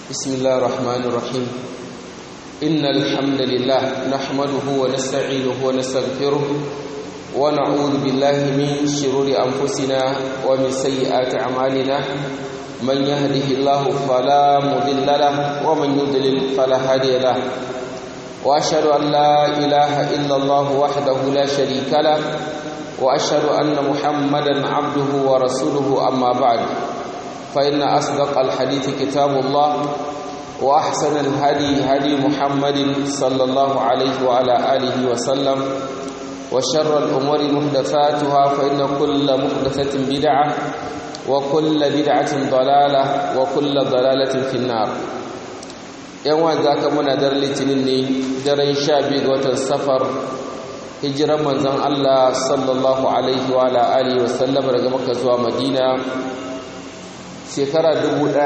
بسم الله الرحمن الرحيم إن الحمد لله نحمده ونستعينه ونستغفره ونعوذ بالله من شرور أنفسنا ومن سيئات أعمالنا من يهده الله فلا مضل له ومن يضلل فلا هادي له وأشهد أن لا إله إلا الله وحده لا شريك له وأشهد أن محمدا عبده ورسوله أما بعد فإن أصدق الحديث كتاب الله وأحسن الهدي هدي محمد صلى الله عليه وعلى آله وسلم وشر الأمور محدثاتها فإن كل محدثة بدعة وكل بدعة ضلالة وكل ضلالة في النار يوم ذاك من در لتنيني درين شابي غوتن سفر هجرة منزل الله صلى الله عليه وعلى آله وسلم daga Makka zuwa Madina shekara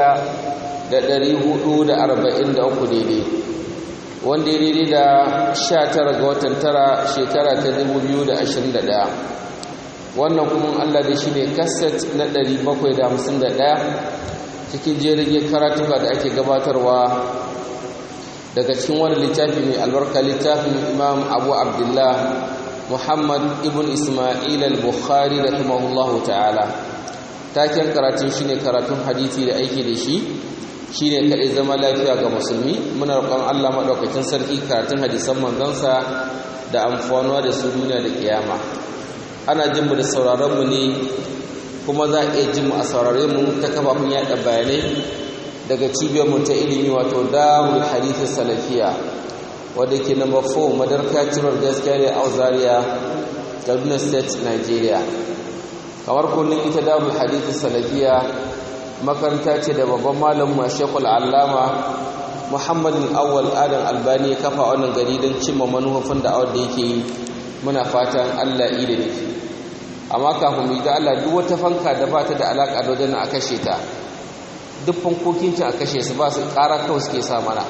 1443 daidai wanda ya daidai da 19 ga watan tara shekara ta 2021 wannan kuma Allah da shi ne kaset na 751 cikin jerin karatuka da ake gabatarwa daga cikin wani littafi mai albarka littafin Imam Abu Abdullah Muhammad ibn Ismail al-Bukhari rahimahullahu ta'ala taken karatun shine karatun hadisi da aiki da shi shine kadai zama lafiya ga musulmi muna roƙon Allah madaukakin sarki karatun hadisan manzansa da amfanuwa da su duniya da kiyama ana jin mu da sauraron mu ne kuma za a iya jin mu a saurare mu ta kafafun yaɗa bayanai daga cibiyar mu ta ilimi wato Darul Hadith Salafiya wadda ke number 4 Madarka Tirar Gaskiya da Auzaria Kaduna State Nigeria kamar kullum ita Darul Hadith Salafiya makaranta ce da babban malamin Sheikhul Allama Muhammad al-Awwal Adam Albani kafa wannan gari don cimma manufofin da awar da yake yi muna fatan Allah yi da nufi amma kafin mu ga Allah duk wata fanka da ba ta da alaka da wajen a kashe ta duk fankokin ta a kashe su ba su ƙara kawai suke sa mana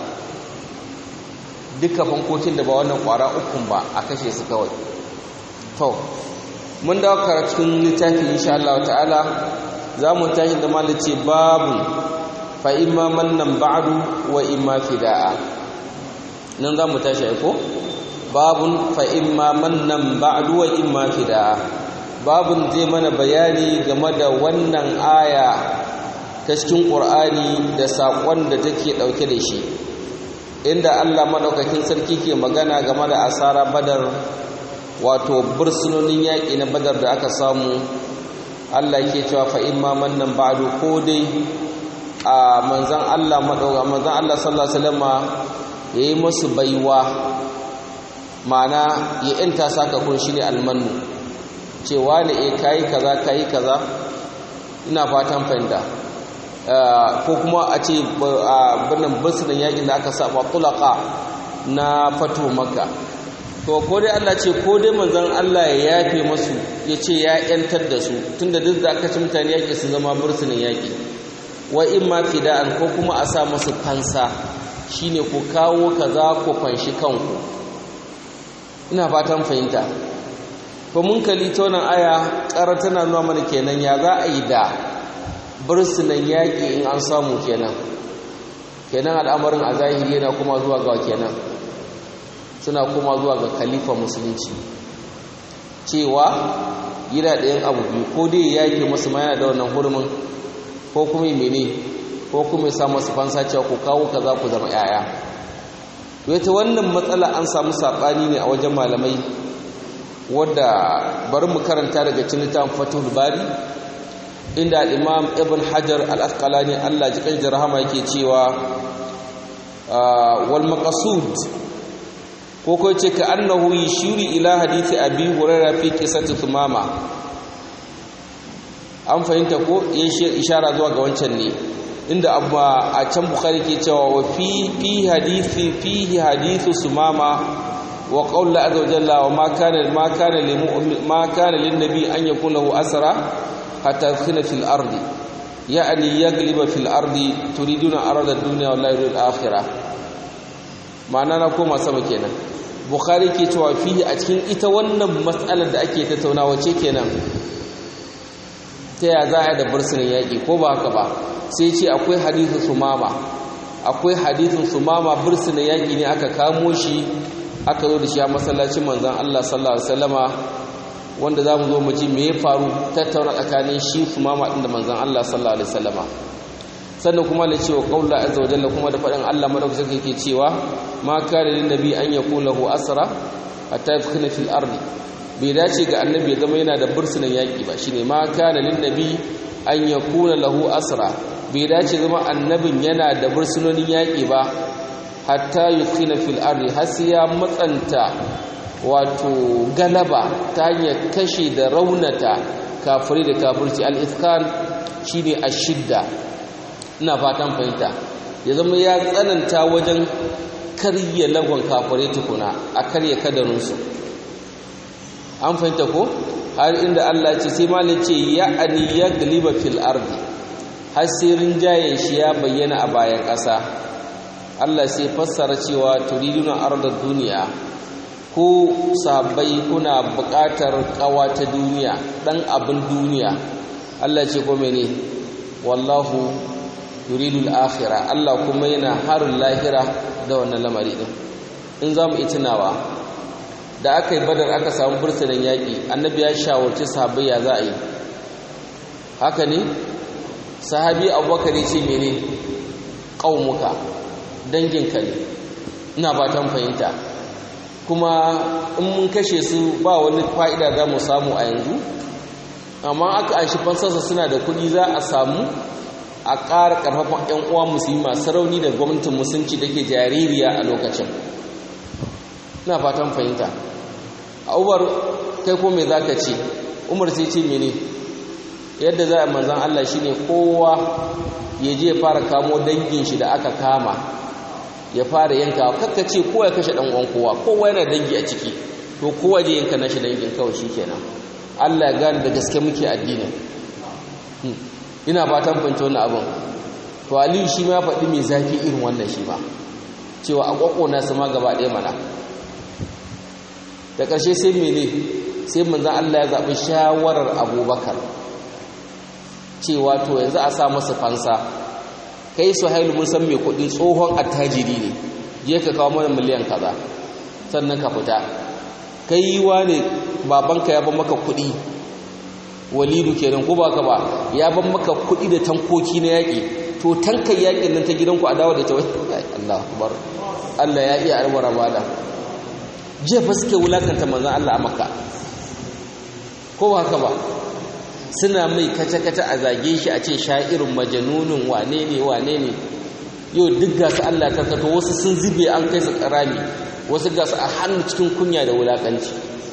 duka fankokin da ba wannan ƙwara ukun ba a kashe su kawai to mun dawo karatun littafi insha Allah ta'ala za mu tashi da malace babu fa imma mannan ba'du wa imma fida'a nan za mu tashi ko babun fa imma mannan ba'du wa imma fida'a babun zai mana bayani game da wannan aya ta cikin Qur'ani da sakon da take dauke da shi inda Allah madaukakin sarki ke magana game da asara Badar wato bursunonin yaƙi na Badar da aka samu Allah ke cewa fa imma mannan ba'du ko dai a manzon Allah manzon Allah sallallahu alaihi wasallama yayi musu baiwa mana ya inta saka kun shine almannu cewa ne kai kaza ina fatan fahimta ko kuma a ce binnan bursunan yaƙin da aka saba tulaka na fatu Makka to ko dai Allah ce ko dai manzon Allah ya yafe musu yace ya yantar da su tunda duk da aka ci mutane yake sun zama bursunan yaki wa imma fida'an ko kuma a sa musu fansa shine ku kawo kaza ku fanshi kanku ina fatan fahimta to mun kalli ta wannan aya ƙarar tana nuna mana kenan ya za a yi da bursunan yaki in an samu kenan al'amarin a zahiri yana kuma zuwa ga kenan suna kuma zuwa ga khalifa musulunci cewa yana ɗayan abu biyu ko dai ya yake masu ma yana da wannan hurumin ko kuma mene ko kuma ya sa masu fansa cewa ku kawo ka za ku zama yaya to ita wannan matsala an samu saɓani ne a wajen malamai wadda bari mu karanta daga cikin littafin Fathul Bari inda Imam Ibn Hajar al-Asqalani Allah ji kai rahama yake cewa wal maqsud ko ce ka annahu yashuri ila hadisi abi hurairah fi qissati thumama an fahimta ko ishara zuwa ga wancan ne inda amma a can bukhari ke cewa wa fihi hadithu sumama wa qawl la azza wa jalla wa ma kana lin nabi an yakuna lahu asra hatta khina fil ardi ya'ni yagliba fil ardi turiduna arada ad-dunya wallahi yurid al-akhirah ma'ana na koma sama kenan bukhari ke cewa fihi a cikin ita wannan matsalar da ake tattaunawa ce kenan ta ya za a da bursunan yaƙi ko ba haka ba sai ce akwai hadithu sumama akwai hadithin Sumama bursuna yaƙi ne aka kamo shi aka zo da shi a masallacin manzon Allah sallallahu alaihi wasallama wanda zamu zo mu ji me ya faru tattauna tsakanin shi Sumama din da manzon Allah sallallahu alaihi wasallama sannan kuma da cewa qaulu azza wa jalla kuma da faɗin Allah madaukakin yake cewa ma kana lin nabi an yakula lahu asra hatta yakuna fil ardi bai dace ga annabi ya zama yana da bursunan yaƙi ba shine ma kana lin nabi an yakuna lahu asra bai dace zama annabin yana da bursunonin yaƙi ba hatta yukina fil ardi har sai ya matsanta wato galaba ta hanyar kashe da raunata kafiri da kafirci al-ithqan shine ashidda ina fatan fahimta ya zama ya tsananta wajen karye lagon kafirai tukuna a karye kadarinsu an fahimta ko har inda Allah ce sai malin ce ya'ani ya galiba fil ardi har sai rinjayen shi ya bayyana a bayan ƙasa Allah sai fassara cewa turiduna ardad duniya ko sabai kuna buƙatar ƙawa ta duniya dan abin duniya Allah ce ko mene wallahu yuridul akhirah Allah kuma yana harin lahira da wannan lamari din in zamu itinawa da aka yi badar aka samu bursunan yaƙi annabi ya shawarci sahabbai ya za a yi haka ne sahabi abubakar ya ce mene qaumuka danginka ne ina fatan fahimta kuma in mun kashe su ba wani fa'ida za mu samu a yanzu amma aka anshi fansarsa suna da kuɗi za a samu a ƙara ƙarfafan 'yan uwa musulmi masu rauni da gwamnatin musulunci da ke jaririya a lokacin ina fatan fahimta a umar kai ko me za ka ce umar sai ce mene yadda za a manzan Allah shi ne kowa ya je fara kamo dangin shi da aka kama ya fara yanka kakka ce kowa ya kashe ɗan uwan kowa yana dangi a ciki to kowa je yanka nashi dangin kawai shi kenan Allah ya gane da gaske muke addinin ina fatan fahimta wannan abin to Aliyu shi ma ya faɗi mai zafi irin wannan shi ba cewa a ƙwaƙona su ma gaba ɗaya mana da ƙarshe sai mene sai manzan Allah ya zaɓi shawarar Abubakar cewa to yanzu a sa masa fansa kai Suhailu mun san mai kuɗi tsohon attajiri ne je ka kawo mana miliyan kaza sannan ka fita kai wane babanka ya ban maka kuɗi Walidu kenan ko baka ba ya ban maka kuɗi da tankoki na yaƙi to tankan yaƙin nan ta gidanku a dawo da ta wai Allahu akbar Allah ya iya alwara bada jefa suke wulakanta manzon Allah a Makka ko haka ba suna mai kace-kace a zage shi a ce sha'irin majanunin wane ne yau duk gasu Allah karkato wasu sun zube an kai su karami wasu gasu a hannu cikin kunya da wulakanci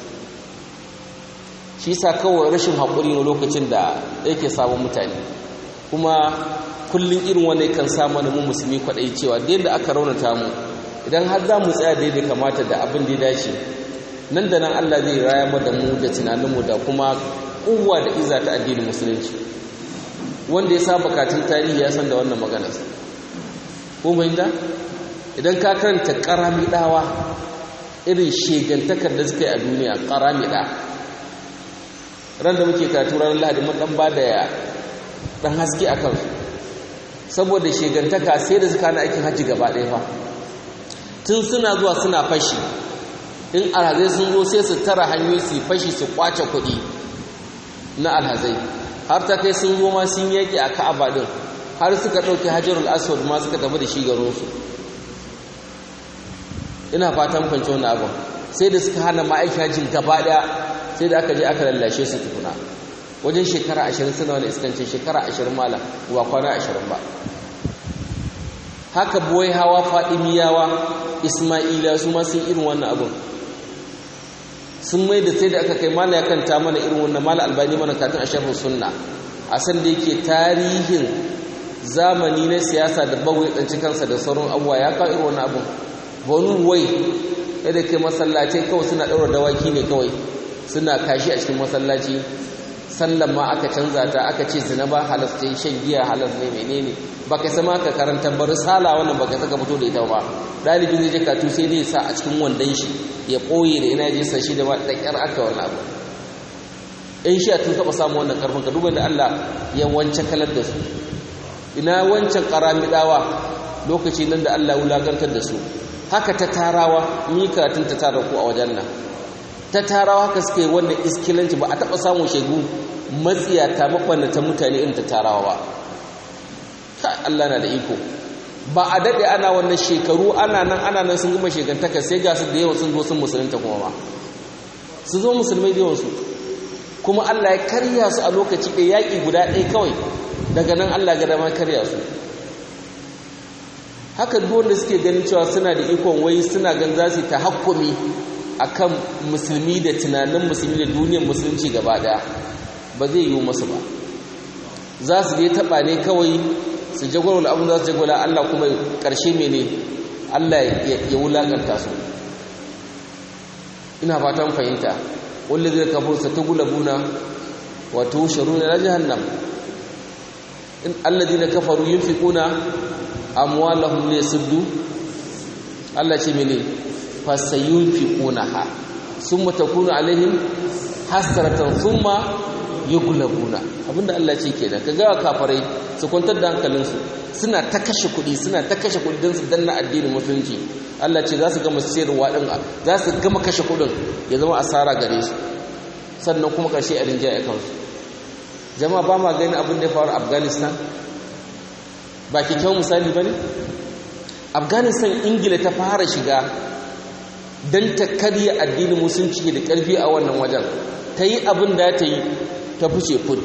shi sa kawai rashin haƙuri na lokacin da yake samun mutane kuma kullum irin wanda kan samu da mu musulmi kwaɗayi cewa da yadda aka raunata mu idan har za mu tsaya daidai kamata da abin da ya dace nan da nan Allah zai raya mu da mu da tunaninmu da kuma kuwa da iza ta addinin musulunci wanda ya saba katin tarihi ya san da wannan maganar ko fahimta idan ka karanta karamidawa irin shegantakar da suka yi a duniya karamida ran da muke karatu ranar Lahadi mun dan bada dan haske akan su saboda shegantaka sai da suka na aikin hajji gaba ɗaya fa tun suna zuwa suna fashi in alhazai sun zo sai su tara hanyoyi su fashi su kwace kuɗi na alhazai har ta kai sun zo ma sun yaki a Ka'aba din har suka ɗauki Hajarul Aswad ma suka tafi da shi garinsu ina fatan kwanci wannan abin sai da suka hana ma'aikin hajjin gaba ɗaya sai da aka je aka lallashe su tukuna wajen shekara 20 suna wani iskancin shekara 20 malam wa kwana 20 ba haka boye hawa fadimiyawa ismaila su ma sun irin wannan abin sun mai da sai da aka kai mala ya kanta mana irin wannan mala albani mana katin a sharhu sunna a san da yake tarihin zamani na siyasa da bagwai tsanci kansa da sauran abuwa ya kawo irin wannan abin banu wai yadda kai masallaci kawai suna ɗaura dawaki ne kawai suna kashi a cikin masallaci sallan ma aka canza ta aka ce zina ba halas ce shan giya halas ne menene baka sama ka karanta bar sala wannan baka saka fito da ita ba dalibin zai je katu sai dai sa a cikin wandan shi ya koye da ina je sa shi da da kyar aka wannan abu in shi a tun taba samu wannan karfin ka duba da Allah ya wance kalar da su ina wancan karamidawa lokaci nan da Allah wulakantar da su haka ta tarawa ni karatun ta tara ku a wajen nan ta tarawa haka suke wannan iskilanci ba a taba samun shegu matsiyata mabannata mutane irin ta tarawa ba Allah na da iko ba a dade ana wannan shekaru ana nan sun gama shegantaka sai ga su da yawa sun zo sun musulunta kuma ba su zo musulmai da yawan su kuma Allah ya karya su a lokaci ɗaya yaƙi guda ɗaya kawai daga nan Allah ga dama karya su haka duk wanda suke ganin cewa suna da ikon wai suna gan za su ta hakkumi akan musulmi da tunanin musulmi da duniyar musulunci gaba ɗaya ba zai yi masu ba za su je taɓa ne kawai su jagwalwala abin za su jagwala Allah kuma ƙarshe mene Allah ya wulaƙanta su ina fatan fahimta wanda zai kafin sa ta gulabuna wato sharuna na jahannam in alladina kafaru yunfiquna amwalahum liyasuddu Allah ce mene fasayunfiqunaha summa takunu alaihim hasratan thumma yughlabuna abinda Allah ce kenan kaga kafirai su kwantar da hankalinsu suna ta kashe kuɗi don su danna addinin musulunci Allah ce za su gama sayarwa din za su gama kashe kuɗin ya zama asara gare su sannan kuma ƙarshe a rinjaye kansu jama'a ba ma gani abin da ya faru Afghanistan ba kyakkyawan misali ba ne Afghanistan Ingila ta fara shiga don ta karya addinin musulunci da ƙarfi a wannan wajen ta yi abin da ta yi ta fice put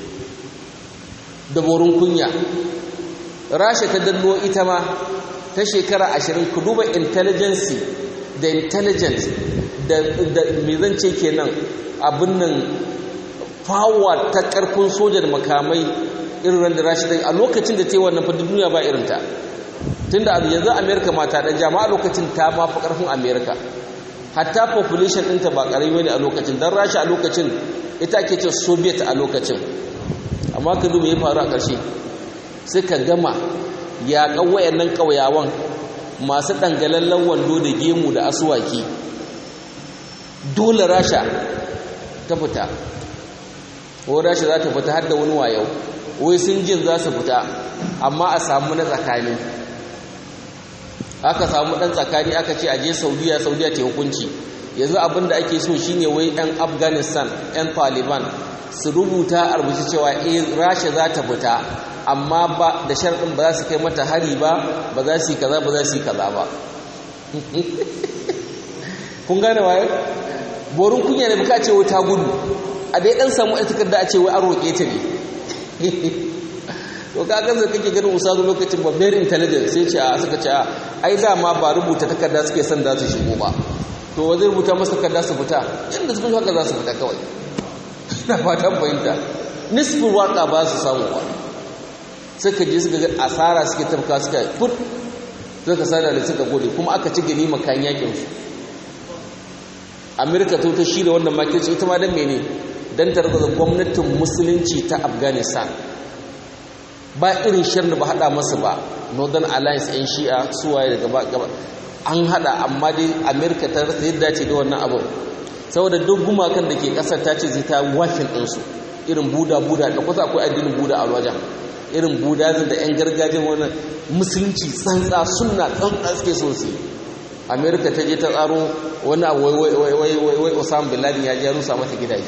da borin kunya Rasha ta danno ita ma ta shekara 20 ku duba intelligence da intelligence da me zan ce kenan abin nan power ta karfin soja da makamai irin da Rasha ta a lokacin da ta yi wannan fadin duniya ba irin ta tunda yanzu America ma ta dan jama'a lokacin ta ma fa karfin America hatta population ɗinta ba ƙarami ne a lokacin dan Rasha a lokacin ita ake ce Soviet a lokacin amma ka duba ya faru a ƙarshe suka gama yaƙan wayannan ƙauyawan masu ɗangalallen wando da gemu da asuwaki dole Rasha ta fita ko Rasha za ta fita har da wani wayau wai sun jin za su fita amma a samu na tsakani aka samu ɗan tsakani aka ce aje Saudiya ta hukunci yanzu abin da ake so shine wai 'yan Afghanistan 'yan Taliban su rubuta a rubuce cewa Rasha za ta fita amma ba da sharɗin ba za su kai mata hari ba za su yi kaza ba za su yi kaza ba kun gane waye borin kunya ne buka ce wai ta gudu a dai dan samu ita takarda a ce wai an roƙe ta ne to ka ganza kake ganin usazu lokacin ba very intelligent sai ce a suka ce ai dama ba rubuta takarda suke son za su shigo ba to wazir rubuta masa takarda su fita inda suka haka za su fita kawai ina fatan fahimta nisfin waka ba su samu ba suka je suka ga asara suke tafka suka put suka sada da suka gode kuma aka ci gani makan yakin su Amerika to ta shirya wannan makirci ita ma dan mene dan targaza gwamnatin musulunci ta Afghanistan ba irin shirin da ba hada masa ba Northern Alliance ɗin Shi'a suwaye daga gaba an hada amma dai Amerika ta rasa yadda ce da wannan abu saboda duk gumakan da ke kasar ta ce zai ta wafin ɗinsu irin buda da kusa akwai addinin buda a wajen irin budazin da 'yan gargajiyar wannan musulunci tsantsa sunna tsantsa suke so su Amerika ta je ta tsaro wani abu wai Osama bin Laden ya je rusa mata gidaje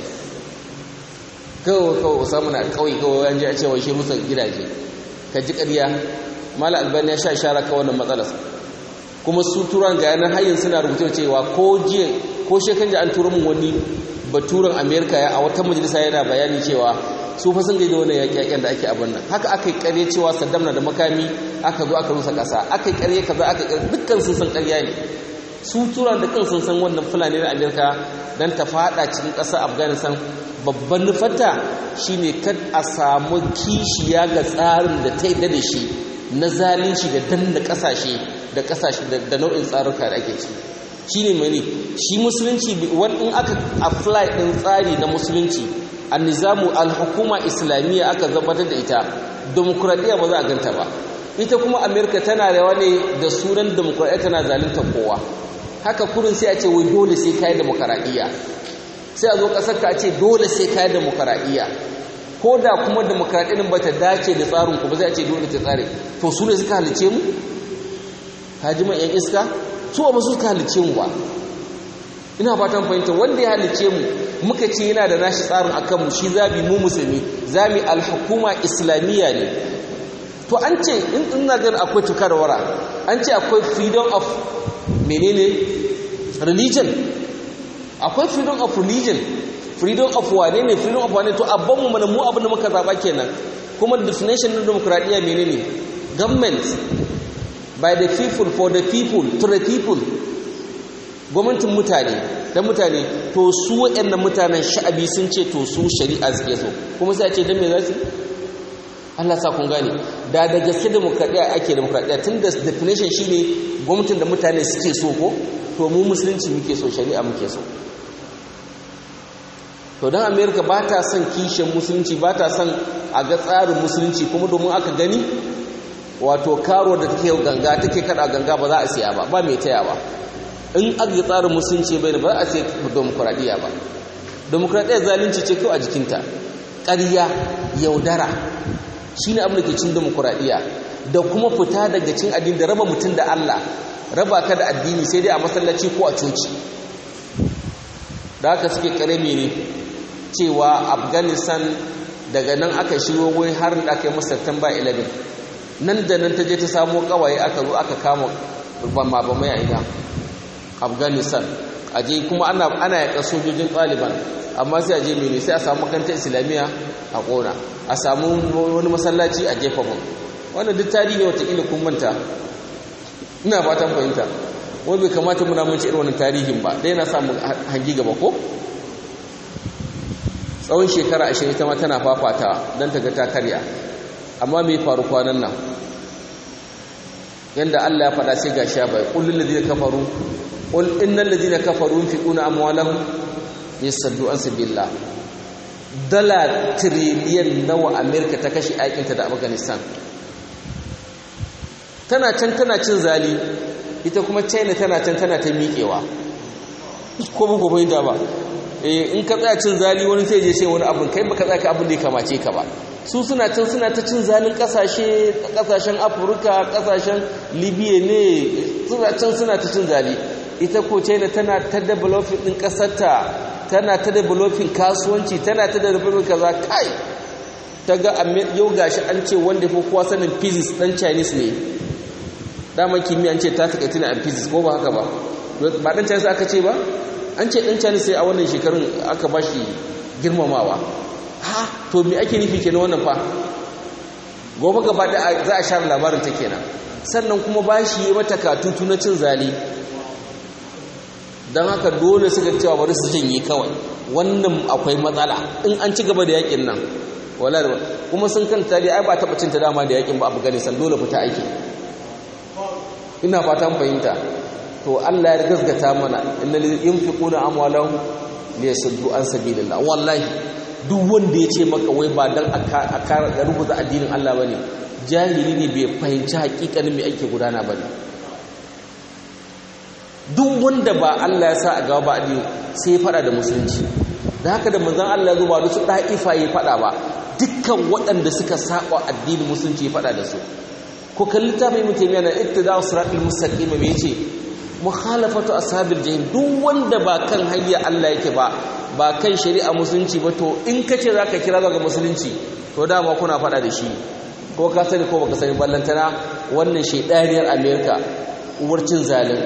kawai Osama na kawai an je a cewa shi rusa gidaje ka ji ƙarya Mala Albani ya sha ishara ka wannan matsalar kuma su turan ga yanar hayin suna rubuta cewa ko shekan ji an turo min wani baturan Amerika ya a wata majalisa yana bayani cewa su fa sun gaida wannan yaƙi-yaƙen da ake abin nan haka aka yi ƙarye cewa Saddam na da makami aka zo aka rusa ƙasa aka yi ƙarye kaza aka yi dukkan sun san ƙarya ne su turan da kan sun san wannan fulani na Amerika don ta faɗa cikin ƙasar Afghanistan babban nufarta shine kad a samu kishiya ga tsarin da ta yi da shi na zalunci da danna ƙasashe da nau'in tsaruka da ake ci shine mene shi musulunci in aka apply ɗin tsari na musulunci annizamu al-hukuma islamiyya aka zabatar da ita demokradiya ba za a ganta ba ita kuma Amerika tana rawa ne da sunan demokradiya tana zalunta kowa haka kurin sai a ce wai dole sai kai demokradiya sai a zo kasar ka a ce dole sai kai demokradiya ko da kuma demokradiyyar ba ta dace da tsarin ku ba sai a ce dole ta tsare to su ne suka halice mu kaji mai yan iska su ba su ka halice mu ba. Ina fatan fahimta wanda ya halice mu muka ce yana da nashi tsarin akan mu shi zabi mu musulmi zami al-hukuma islamiyya ne. To an ce in na gani akwai tukarwara an ce akwai freedom of menene religion, akwai freedom of religion, freedom of wane ne, freedom of wane, to abban mu mana mu abin da muka zaba kenan. Kuma definition na demokradiyya menene? Government by the people for the people to the people. Gwamnatin mutane da mutane, to su waɗannan mutanen sha'abi sun ce to su shari'a suke so, kuma sai a ce dan me za su? Allah sa kun gane, da gaske demokradiyya ake demokradiyya tun da definition shine gwamnatin da mutane suke so ko, to mu musulunci muke so, shari'a muke so. To dan America ba ta son kishin musulunci, ba ta son a ga tsarin musulunci, kuma domin aka gani wato karo da take ganga take kada ganga ba za a siya ba mai taya ba. In aka tsarin musulunci bai ba za a siya demokradiyya ba. Demokradiyya zalunci ce kawai a jikinta, ƙarya, yaudara shine abin da ke cin demokradiyya, da kuma fita daga cin addini da raba mutum da Allah, raba ka da addini sai dai a masallaci ko a coci. Da haka suke karami ne cewa Afghanistan daga nan aka shiro wai har da aka yi masa September 11, nan da nan ta je ta samu kawaye aka zo aka kama bamai a ina Afghanistan. Aje kuma ana yaƙa sojojin Taliban, amma sai aje mene sai a samu makarantar islamiyya a ƙona, a samu wani masallaci a jefa mu. Wannan duk tarihi ne wataƙila kun manta, ina fatan fahimta. Wai bai kamata muna mun ci irin wannan tarihin ba, dai yana samu hangi gaba ko? Tsawon shekara 20 ta ma tana fafata don ta ga ta karya, amma me faru kwanan nan? Yanda Allah ya faɗa sai ga sha bai, qul lil ladina kafaru qul innal ladina kafaru yunfiquna amwalahum yasaddu an sabilillah. Dala trillion nawa America ta kashe aikinta da Afghanistan. Tana can tana cin zali, ita kuma China tana can tana ta miƙewa. Ko ba ko fahimta ba? In ka tsaya cin zali wani sai je sai wani abin kai baka tsaya ka abin da ya kamace ka ba. Su suna can suna ta cin zalin kasashen Afirka, kasashen Libya ne, suna can suna ta cin zali. Ita ko China tana ta developing din kasarta, tana ta developing kasuwanci, tana ta developing kaza kai. Ta ga yau gashi an ce wanda fa kowa sanin physics dan Chinese ne. Dama kimiyya an ce ta takaitu ne a physics ko ba haka ba? Ba dan Chinese aka ce ba? An ce dan Chinese sai a wannan shekarun aka bashi girmamawa. Ha, to me ake nufi kenan wannan fa? Gobe gaba da za a share labarin ta kenan. Sannan kuma bashi yayi mata katutu na cin zali. Dan haka dole suka cewa bari su janye kawai. Wannan akwai matsala in an ci gaba da yakin nan. Wallahi kuma sun kanta dai ai ba ta bacin ta dama da yakin ba Afghanistan dole fita aiki. Ina fatan fahimta. To Allah ya gaskata mana innal yunfiquna amwalahum liyasuddu an sabilillah. Wallahi duk wanda ya ce maka wai ba dan aka rubuta addinin Allah bane, jahili ne, bai fahimci hakikanin me ake gudana bane. Duk wanda ba Allah ya sa a gaba ba addini sai ya fada da musulunci. Da haka da manzon Allah ya zo ba su da'ifa ya fada ba, dukkan waɗanda suka saba addinin musulunci ya fada da su. Ko kalli ta mai mutane na ittida'u siratal mustaqim me yace mukhalafatu ashabil jahim. Duk wanda ba kan hanya Allah yake ba kan shari'a musulunci ba, to in kace zaka kira ga musulunci to dama kuna fada da shi, ko ka sani ko baka sani. Ballantana wannan shedaniyar America uwarcin zalim.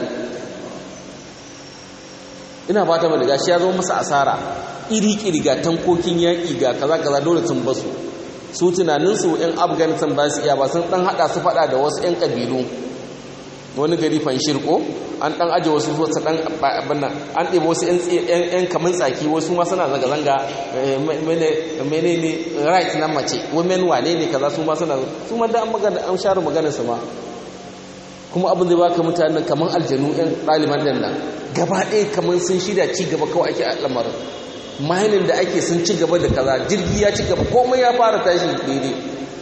Ina fata ba daga shi ya zo masa asara iri ga tankokin yaki ga kaza dole sun basu. Su tunaninsu ‘yan Afghanistan ba su iya ba, sun ɗan haɗa su faɗa da wasu ‘yan ƙabilu, wani gari fanshirko an ɗan aje wasu ɗan abin an ɗebe wasu ‘yan kamun tsaki, wasu ma suna zanga-zanga menene right na mace, women wane ne kaza, su ma suna su ma da an share maganarsa ma. Kuma abin da ba ka mutanen kamar aljanu ‘yan ɗaliban ɗin nan gaba ɗaya kamar sun shirya ci gaba kawai ake al'amarin. Mahainin da ake sun ci gaba da kaza, jirgi ya ci gaba, komai ya fara tashi daidai.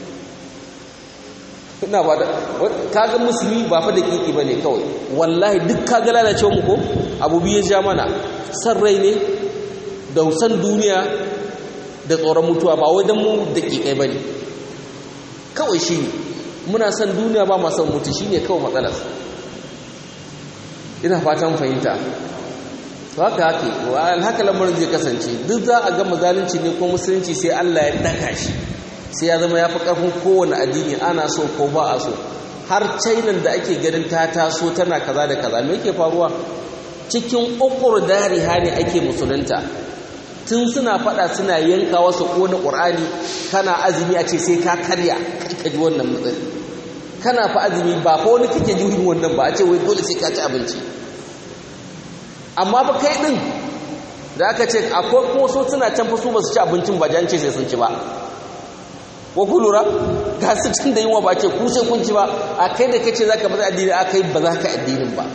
Ina ba da kaga musulmi ba fa da kiki bane kawai, wallahi duk kaga lalacewa mu ko abu biye ja mana, san rai ne da san duniya da tsoron mutuwa, ba wai dan mu da kikai bane kawai. Shine muna san duniya ba ma san mutu, shine kawai matsalar. ina fatan fahimta to haka lamarin zai kasance duk za a gama zalunci ne ko musulunci sai Allah ya daka shi sai ya zama ya fi ƙarfin kowane addini ana so ko ba a so har China da ake ganin ta taso tana kaza da kaza me yake faruwa cikin ukur dari ne ake musulunta tun suna fada suna yanka wasu kona Qur'ani kana azumi a ce sai ka karya ka ji wannan matsali kana fa azumi ba fa wani kake jurin wannan ba a ce wai dole sai ka ci abinci amma ba kai din da aka ce akwai kuma so suna can fa su ba su ci abincin ba jan ce sai sun ci ba ko ku lura ga su tun da yunwa ba ce ku sai kun ci ba a kai da kace zaka bada addini a kai ba za ka addinin ba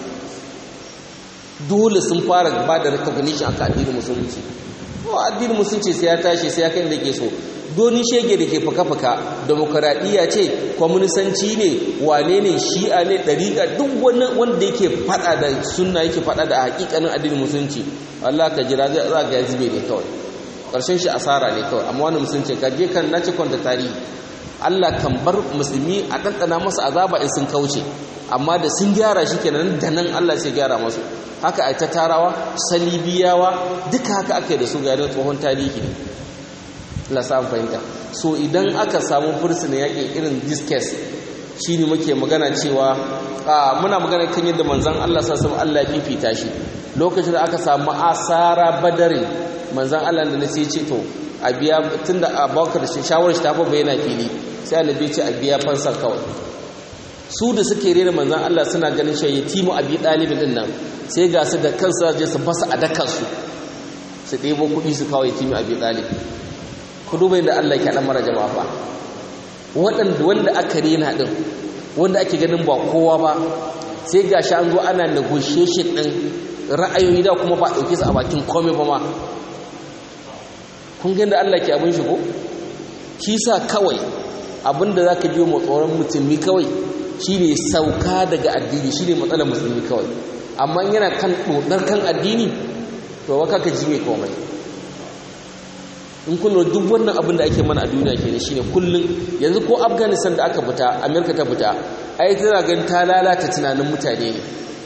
dole sun fara ba da recognition akan addinin musulunci ko addinin musulunci sai ya tashi sai ya kai da ke so doni shege da ke faka-faka demokaradiyya ce kwaminisanci ne wane ne shi'a ne ɗariƙa duk wani wanda yake faɗa da sunna yake faɗa da hakikanin addinin musulunci Allah ka jira za ga ya zube ne kawai ƙarshen shi asara ne kawai amma wani musulunci ka je kan nace kwanta tarihi Allah kan bar musulmi a ɗanɗana masa azaba in sun kauce amma da sun gyara shi kenan da nan Allah sai gyara masu haka ai ta tarawa salibiyawa duka haka aka yi da su ga tsohon tarihi ne Allah sa fahimta so idan aka samu fursuna yaƙi irin this case shine muke magana cewa muna magana kan yadda manzon Allah sallallahu alaihi Allah ya fifita shi lokacin da aka samu asara badarin manzon Allah da sai ce to a biya tunda Abubakar shi shawarar shi ta fa bayyana fili sai Annabi ce a biya fansar kawai su da suke rera manzon Allah suna ganin shi yatimu Abi Talib din nan sai ga su da kansu je su fasa a dakan su ɗebo kuɗi su kawo yatimu Abi Talib ku duba yadda Allah ke al'amara jama'a ba wanda aka rena din wanda ake ganin ba kowa ba sai gashi an zo ana negotiation din ra'ayoyi da kuma ba dauke su a bakin komai ba ma kun ga yadda Allah ke abin shi ko kisa kawai abinda zaka biyo mu tsoron mutumi kawai shine sauka daga addini shine matsalar musulmi kawai amma yana kan dodar kan addini to waka ka ji mai komai in kullum duk wannan abin da ake mana a duniya ke shi ne kullum yanzu ko Afghanistan da aka fita Amerika ta fita ai tana ganin ta lalata tunanin mutane ne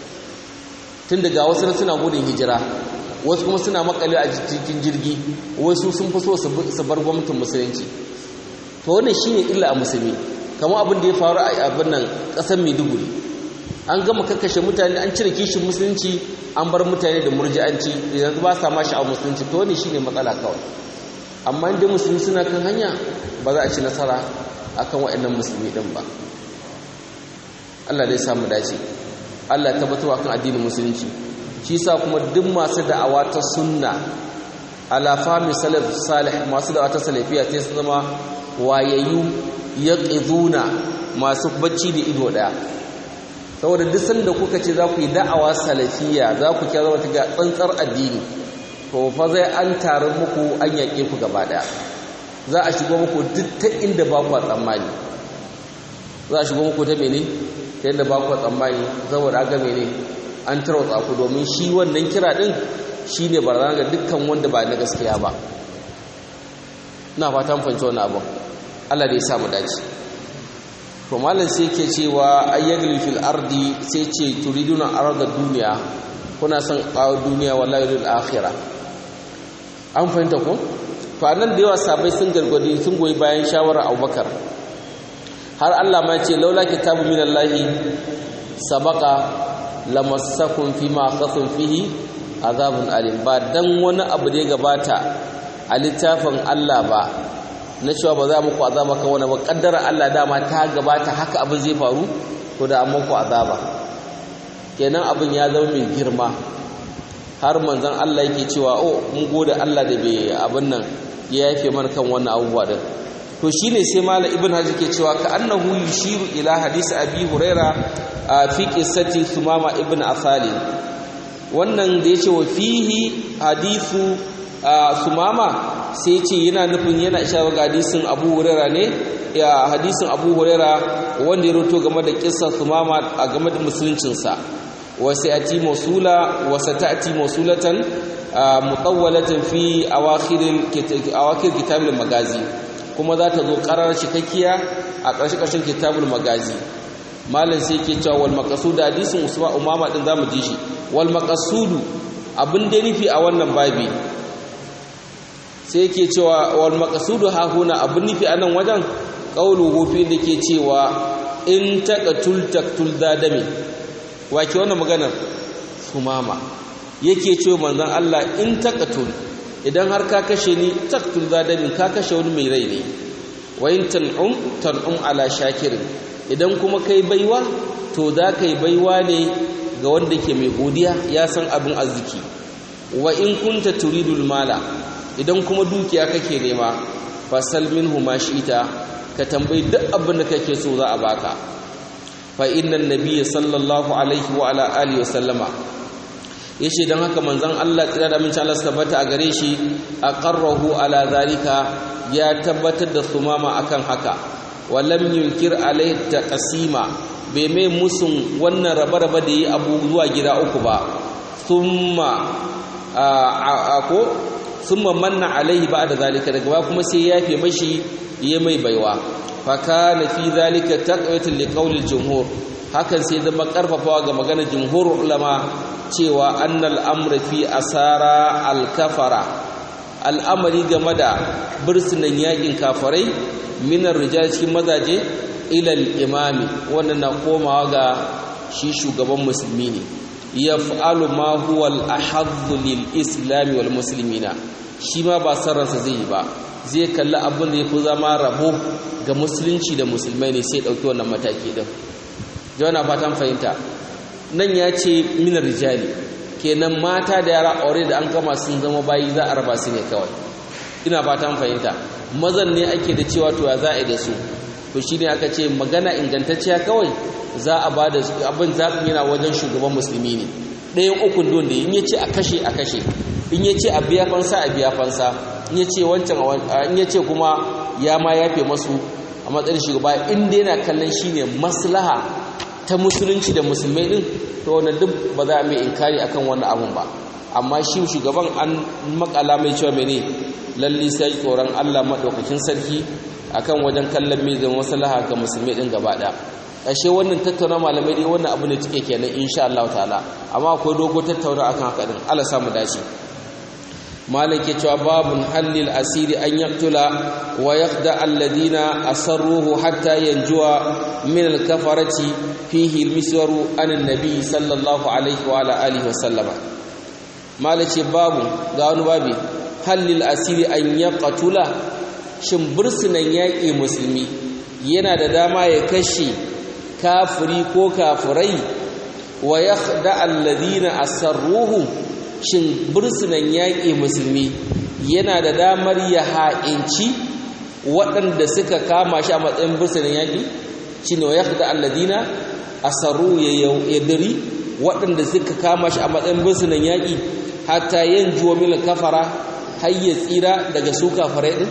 tun daga wasu suna gudun hijira wasu kuma suna makale a cikin jirgi wasu sun fi so su bar gwamnatin musulunci to wannan shine illa a musulmi kamar abin da ya faru a abin nan kasar Maiduguri an gama kakkashe mutane an cire kishin musulunci an bar mutane da murji'anci yanzu ba sa ma sha'awar musulunci to wannan shine matsala kawai amma inda musulmi suna kan hanya ba za a ci nasara akan waɗannan musulmi ɗin ba Allah dai samu dace Allah ya tabbatar akan addinin musulunci shi yasa kuma duk masu da'awa ta sunna ala fahmi salaf salih masu da'awa ta salafiya sai su zama wayayyu yaqizuna masu bacci da ido daya saboda duk sanda kuka ce za ku yi da'awa salafiya za ku kira wata ga tsantsar addini to fa zai an taru muku an yaƙe ku gaba ɗaya za a shigo muku duk ta inda ba ku tsammani za a shigo muku ta mene ta inda ba ku tsammani saboda aga mene an tarwatsa ku domin shi wannan kira ɗin shi ne barazana ga dukkan wanda ba na gaskiya ba ina fatan fahimci wani abin Allah da ya samu dace to malam sai yake cewa ayyagli fil ardi sai ce turiduna arda duniya kuna son kawo duniya wallahi lil akhirah an fahimta ko to nan da yawa sabai sun gargadi sun goyi bayan shawarar Abubakar har Allah ma ce laula kitabu minallahi sabaqa lamassakum fima akhadhtum fihi azabun alim ba dan wani abu da ya gabata a littafin Allah ba na cewa ba za muku azaba kan wani ba kaddara Allah dama ta gabata haka abin zai faru to da amma ku azaba kenan abin ya zama mai girma har manzon Allah yake cewa mun gode Allah da bai abin nan ya yafe mana kan wannan abubuwa din to shine sai malam ibn haji ke cewa ka annahu yushiru ila hadisi abi huraira fi qissati sumama ibn asali wannan da yace wa fihi hadithu sumama sai yace yana nufin yana isharar ga hadisin abu huraira ne ya hadisin abu huraira wanda ya roto game da kissar sumama a game da musuluncinsa وسيأتي موصولة وستأتي موصولة مطولة في أواخر كتاب المغازي كما ذات ذو قرار شككية أقرش كتاب المغازي malam sai yake cewa wal maqsud hadisin usma umama din zamu ji shi wal maqsud abin da nufi a wannan babi sai yake cewa wal maqsud ha huna abin nufi a nan wajen qauluhu fi da ke cewa in taqtul dadami wake wannan maganar sumama yake cewa manzon Allah in taqtul idan har ka kashe ni taqtul zadamin ka kashe wani mai rai ne wa in tan'um ala shakirin idan kuma kai baiwa to za kai baiwa ne ga wanda ke mai godiya ya san abin arziki wa in kunta turidul mala idan kuma dukiya kake nema fasal minhu ma shi'ta ka tambayi duk abin da kake so za a baka fa innan nabiyyi sallallahu alaihi wa ala alihi wa sallama yace dan haka manzon Allah tsira da minci Allah tabbata a gare shi aqarrahu ala zalika ya tabbatar da sumama akan haka walam yunkir alaihi taqsima bai mai musun wannan rabe-rabe da yi abu zuwa gida uku ba summa manna alaihi ba'da zalika daga ba kuma sai ya yafe mashi ya mai baiwa fa kana fi zalika taqwiyatan liqawli jumhur hakan sai zama karfafawa ga maganar jumhur ulama cewa annal amra fi asara al-kafara al'amari game da bursunan yakin kafarai minar rijal cikin mazaje ilal imami wannan na komawa ga shi shugaban musulmi ne yaf'alu ma huwa al-ahadh lil islam wal muslimina shi ma ba sarransa zai yi ba zai kalli abin da yafi zama rabo ga musulunci da musulmai ne sai dauki wannan mataki din jona fatan fahimta nan ya ce minar rijali kenan mata da yara aure da an gama sun zama bayi za a raba su ne kawai ina fatan fahimta mazan ne ake da cewa to ya za a yi da su to shi ne aka ce magana ingantacciya kawai za a ba da abin zaɓin yana wajen shugaban musulmi ne ɗayan ukun don da in ya ce a kashe a kashe in ya ce a biya fansa a biya fansa in ya ce wancan in ya ce kuma ya ma yafe masu a matsayin shugaba in dai yana kallon shi ne maslaha ta musulunci da musulmai din to wannan duk ba za a mai inkari akan wannan abun ba amma shi shugaban an makala mai cewa mene lalle sai tsoron Allah madaukakin sarki akan wajen kallon mai zama maslaha ga musulmai din gaba daya ashe wannan tattauna malamai dai wannan abu ne take kenan insha Allah ta'ala amma akwai dogo tattauna akan haka din Allah samu dace malam ke cewa babun halil asiri an yaqtula wa yaqda alladhina asarruhu hatta yanjuwa min al-kafarati fihi al-miswaru an an-nabi sallallahu alaihi wa ala alihi wa sallama malam ce babu ga wani babi halil asiri an yaqtula shin bursunan yaƙi musulmi yana da dama ya kashe kafiri ko kafirai wa yaqda alladhina asarruhu shin bursunan yaƙi musulmi yana da damar ya ha'inci waɗanda suka kama shi a matsayin bursunan yaƙi shi ne wa ya fita alladina asaru ya dari waɗanda suka kama shi a matsayin bursunan yaƙi hatta yin juwa mil kafara har ya tsira daga su kafarai ɗin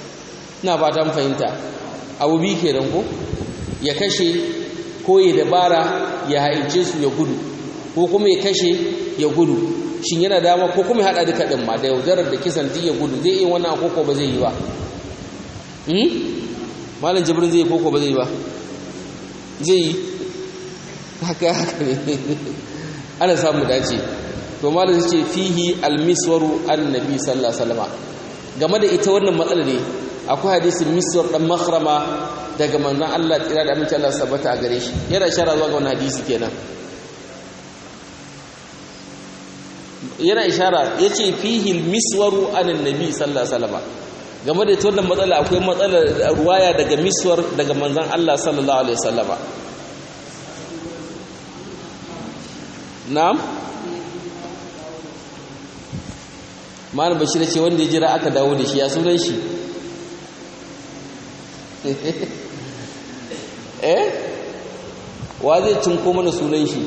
ina ba ta fahimta abu bi ke ko ya kashe ko ya dabara ya ha'ince su ya gudu ko kuma ya kashe ya gudu shin yana dama ko kuma ya hada duka din ma da yaudarar da kisan ya gudu zai yi wannan koko ba zai yi ba malam jibrin zai yi koko ba zai yi ba zai yi haka ne ana samu dace to malam zai ce fihi almiswaru annabi sallallahu alaihi wasallam game da ita wannan matsala ne akwai hadisin miswar dan makhrama daga manzon Allah tsira da amince Allah sabata a gare shi yana shara zuwa ga wannan hadisi kenan yana ishara ya ce fihil miswaru anin nabi sallallahu alaihi wasallam game da ita wannan matsala akwai matsalar ruwaya daga miswar daga manzon Allah sallallahu alaihi wasallam na'am malam bashir ce wanda ya jira aka dawo da shi ya sunan shi wa zai cinko mana sunan shi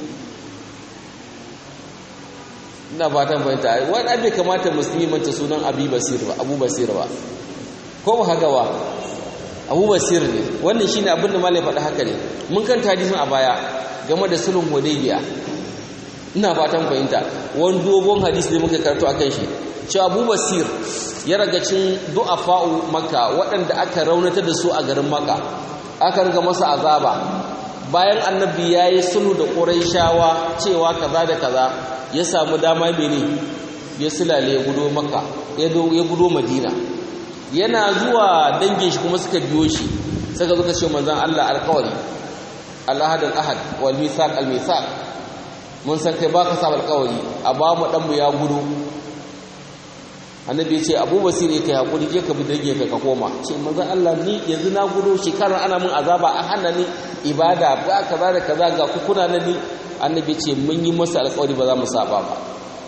ina fatan fahimta wani abin kamata musulmi manta sunan abu basir ba ko ba haka ba abu basir ne wannan shine abin da malai faɗa haka ne mun kanta hadisin a baya game da sulhun hudaybiya ina fatan fahimta wani dogon hadisi ne muka karatu akan shi cewa abu basir ya raga cin du'afa'u makka waɗanda aka raunatar da su a garin makka aka riga masa azaba bayan annabi yayi sulhu da quraishawa cewa kaza da kaza ya samu dama mene ya sulale ya gudo Makka ya gudo Madina yana zuwa dangin shi kuma suka biyo shi suka zo ce manzon Allah alƙawari al-ahad al-ahad wal mithaq al-mithaq mun san kai baka sa alƙawari a ba mu dan mu ya gudo annabi ya ce Abu Basir ya kai hakuri je ka bi dangin ka koma ce manzon Allah ni yanzu na gudo shekarar ana mun azaba a hana ni ibada ba kaza da kaza ga kukuna na ni annabi ya ce mun yi masa alƙawari ba za mu saba ba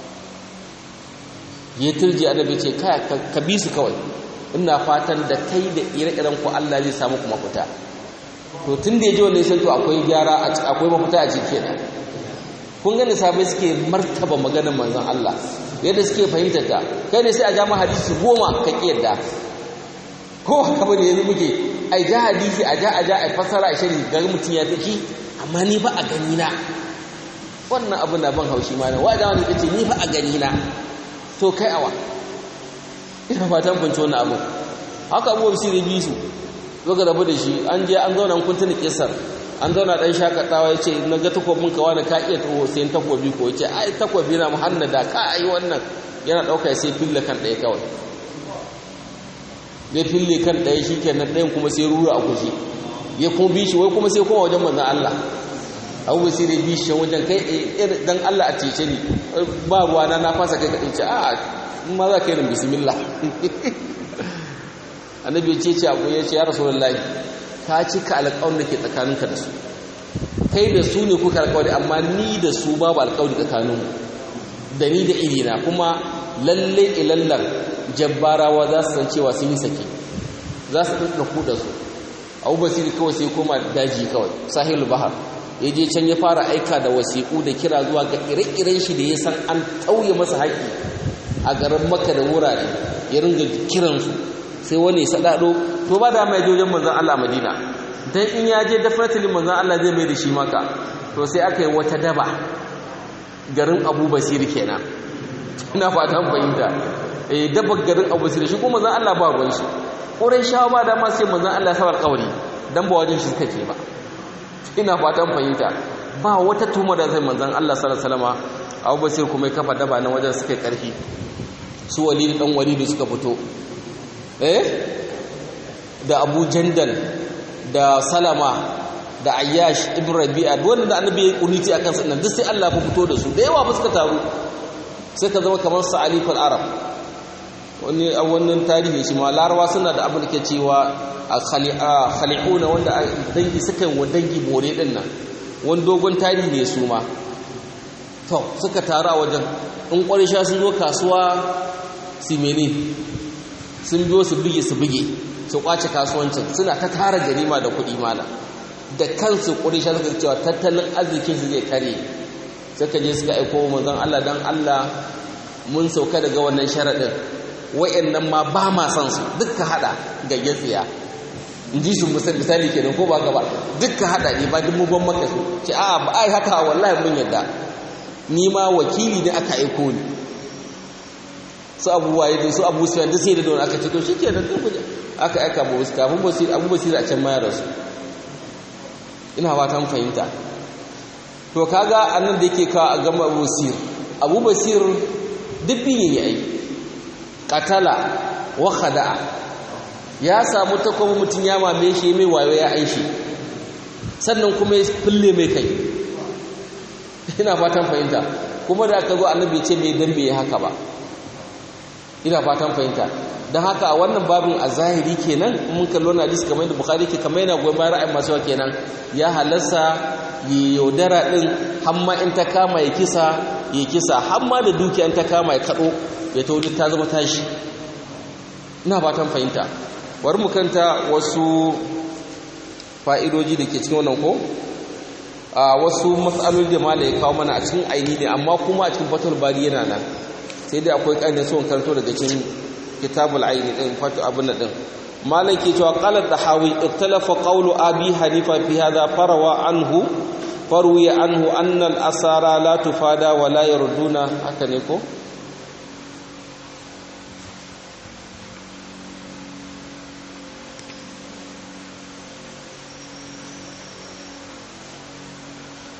ya turji annabi ya ce ka bi su kawai ina fatan da kai da ire-iren ku Allah zai samu kuma fita to tun da yaji wannan sai to akwai gyara akwai mafita a cikin kenan kun ga sahabbai suke martaba maganar manzon Allah yadda suke fahimta ta kai ne sai a jama hadisi 10 ka kiyarda ko haka bane yanzu muke ai ja hadisi a ja ai fasara a shari ga mutun ya tafi amma ni ba a gani na wannan abin da ban haushi ma ne wa da wani kace ni ba a gani na to kai awa ina fatan kunce wannan abu haka abubuwan su da bisu zo ga rabu da shi an je an zauna kun tuni kisar an zauna dan shakatawa yace na ga takobin ka wani ka iya taho sai takobi ko yace ai takobi na muhannada ka ai wannan yana dauka sai fille kan daya kawai ya fille kan daya shikenan dayan kuma sai rura a kushi ya kuma bi shi wai kuma sai kuma wajen manzon Allah abu sai da bi shi wajen kai dan Allah a cece ni ba ruwa na fasa kai ka dace a ma za ka yi rin bismillah annabi ya ce abu ya ce ya rasulullahi ka cika alƙawarin da ke tsakaninka da su kai da su ne kuka alƙawari amma ni da su babu alƙawari tsakaninmu da ni da irina kuma lalle ilallan jabbarawa za su san cewa sun yi sake za su ɗauka da su abu basiri kawai sai koma daji kawai sahil bahar ya je can ya fara aika da wasiƙu da kira zuwa ga ire-iren shi da ya san an tauye masa haƙƙi a garin Makka da wurare ya ringa kiransu sai wani sadado to ba da mai jojen manzon Allah Madina dan in ya je definitely manzon Allah zai mai da shi Makka to sai aka yi wata daba garin Abu Basir kenan ina fatan fahimta dabar garin Abu Basir shi kuma manzon Allah ba ruwan shi Qurayshawa ba da ma sai manzon Allah ya saba alƙawari dan ba wajen shi suka ke ba ina fatan fahimta ba wata tuma da zai manzon Allah sallallahu alaihi wasallam Abu Basir kuma ya kafa daba na wajen suka karfi su Walid dan Walid suka fito da Abu Jandal da Salama da Ayyash ibn Rabi'a wanda annabi ya kuniti akan su nan duk sai Allah ya fito da su da yawa ba suka taru sai ka zama kamar Sa'alif al-Arab wannan tarihi shi ma Larawa suna da abin da ke cewa khali'una wanda dangi suka yi wa dangi bore din nan wani dogon tarihi ne su ma to suka taru a wajen in ƙwarisha sun zo kasuwa su mene sun biyo su buge su kwace kasuwancin suna ta tara ganima da kuɗi mala da kansu ƙwarisha suka cewa tattalin arzikin su zai kare suka je suka aiko manzon Allah dan Allah mun sauka daga wannan sharaɗin wa'annan ma ba ma san su dukka hada ga gatsiya in ji su misali kenan ko ba gaba dukka hada ne ba duk mu ban maka su ce a ba ai haka wallahi mun yadda ni ma wakili ne aka aiko ni su abubuwa yadda su abu su yadda sai da don aka ce to shikenan duk kuje aka aika mu wasu kafin abu basir a can mayar su ina fatan fahimta to kaga annan da yake ka a gama abu basir duk bin yayi qatala wa khada'a ya samu takwabo mutun ya mame shi mai wayo ya aishi sannan kuma ya fille mai kai ina fatan fahimta kuma da aka zo annabi ce mai dan bai haka ba ina fatan fahimta dan haka wannan babin a zahiri kenan mun kallo na hadisi kamar da bukhari ke kamar yana goyon bayan ra'ayin masu kenan ya halassa yaudara din hamma in ta kama ya kisa hamma da dukiya in ta kama ya kado ya taudi ta zama tashi ina fatan fahimta bari mu kanta wasu fa'idoji da ke cikin wannan ko a wasu matsaloli da malai ya kawo mana a cikin aini ne amma kuma a cikin fatul bari yana nan sai dai akwai ƙarin son karanto daga cikin kitabul aini din fatu abun din malai ke cewa qala dahawi ikhtalafa qawlu abi hanifa fi hadha farwi anhu anna al-asara la tufada wa la yarduna haka ne ko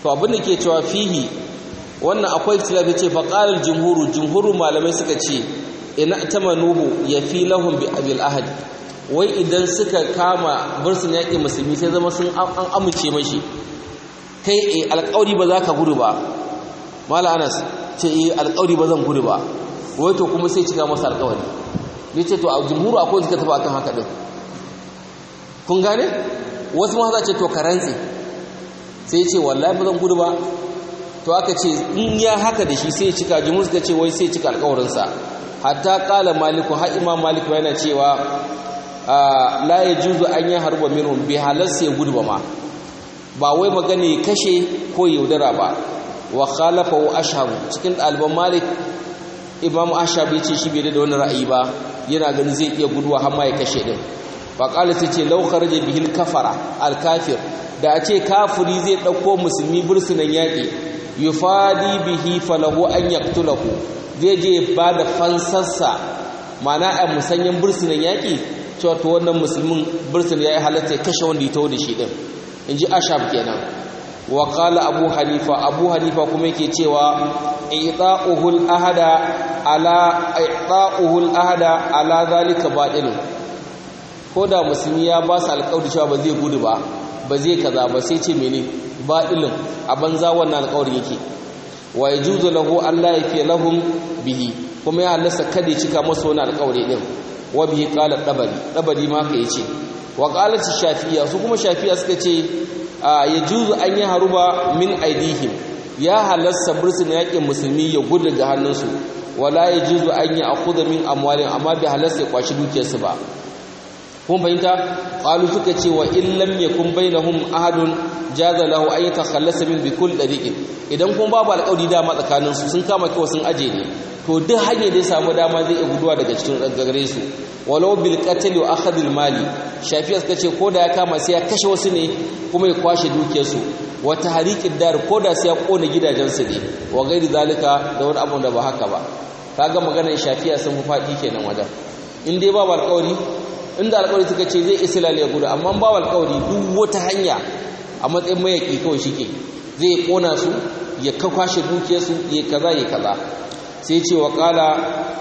to abin da ke cewa fihi wannan akwai ikhtilafi ce fa qala al-jumhuru malamai suka ce ina tamanuhu yafi lahum bi abil ahad wai idan suka kama bursun yaƙi musulmi sai zama sun an amince mashi kai alƙawari ba za ka gudu ba mala anas ce alƙawari ba zan gudu ba wai to kuma sai cika masa alƙawari ne ce to a jumhuru akwai suka tafi akan haka din kun gane wasu ma za ce to ka rantsi sai ce wallahi ba zan gudu ba to aka ce in ya haka da shi sai cika jumhur suka ce wai sai cika alƙawarinsa hatta qala maliku har imam maliku yana cewa la yajuzu an ya harba minhum bi halas ya gudu ba ma ba wai magana kashe ko yaudara ba wa khalafahu ashhab cikin ɗaliban malik imam ashhab ya ce shi bai da wannan ra'ayi ba yana ganin zai iya guduwa har ma ya kashe din fa qala sai ce law kharaja bihil kafara al kafir da a ce kafiri zai dauko musulmi bursunan yaki yufadi bihi falahu an yaqtulahu zai je ba da fansarsa mana a musanyen bursunan yaki cewa to wannan musulmin bursun ya yi halatta ya kashe wanda ya taho da shi din in ji ashab kenan wa qala abu hanifa kuma yake cewa i'ta'uhul ahada ala zalika batil ko da musulmi ya ba su alƙawari cewa ba zai gudu ba zai kaza ba sai ce mene batilin a banza wannan alƙawarin yake wa yajuzu lahu alla yafi lahum bihi kuma ya halasta kada ya cika masa wannan alƙawari din wa bihi qala dabari ma kai ce wa qalat shafi'iyya su kuma shafi'iyya suka ce yajuzu an yi haruba min aidihim ya halasta bursun yakin musulmi ya gudu ga hannunsu wala yajuzu an yi akhudha min amwalin amma bi halasta ya kwashi dukiyarsu ba kun fahimta qalu suka ce wa in lam yakun bainahum ahadun jaza lahu an yatakhallasa min bi kulli dariqin idan kun babu alƙawari dama tsakanin su sun kama kai sun aje ne to duk hanyar da ya samu dama zai guduwa daga cikin gare su walau bil qatl wa akhadh al mali shafi'a suka ce koda ya kama sai ya kashe wasu ne kuma ya kwashe dukiyar su wa tahriqid dar koda sai ya kona gidajen su ne wa gairi zalika da wani abu da ba haka ba kaga maganar shafi'a sun fi fadi kenan wajen in dai babu alƙawari inda alƙawari suka ce zai islal ya gudu amma babu alƙawari duk wata hanya a matsayin mayaki kawai shike zai kona su ya kwashe dukiyar su ya kaza sai ce wa qala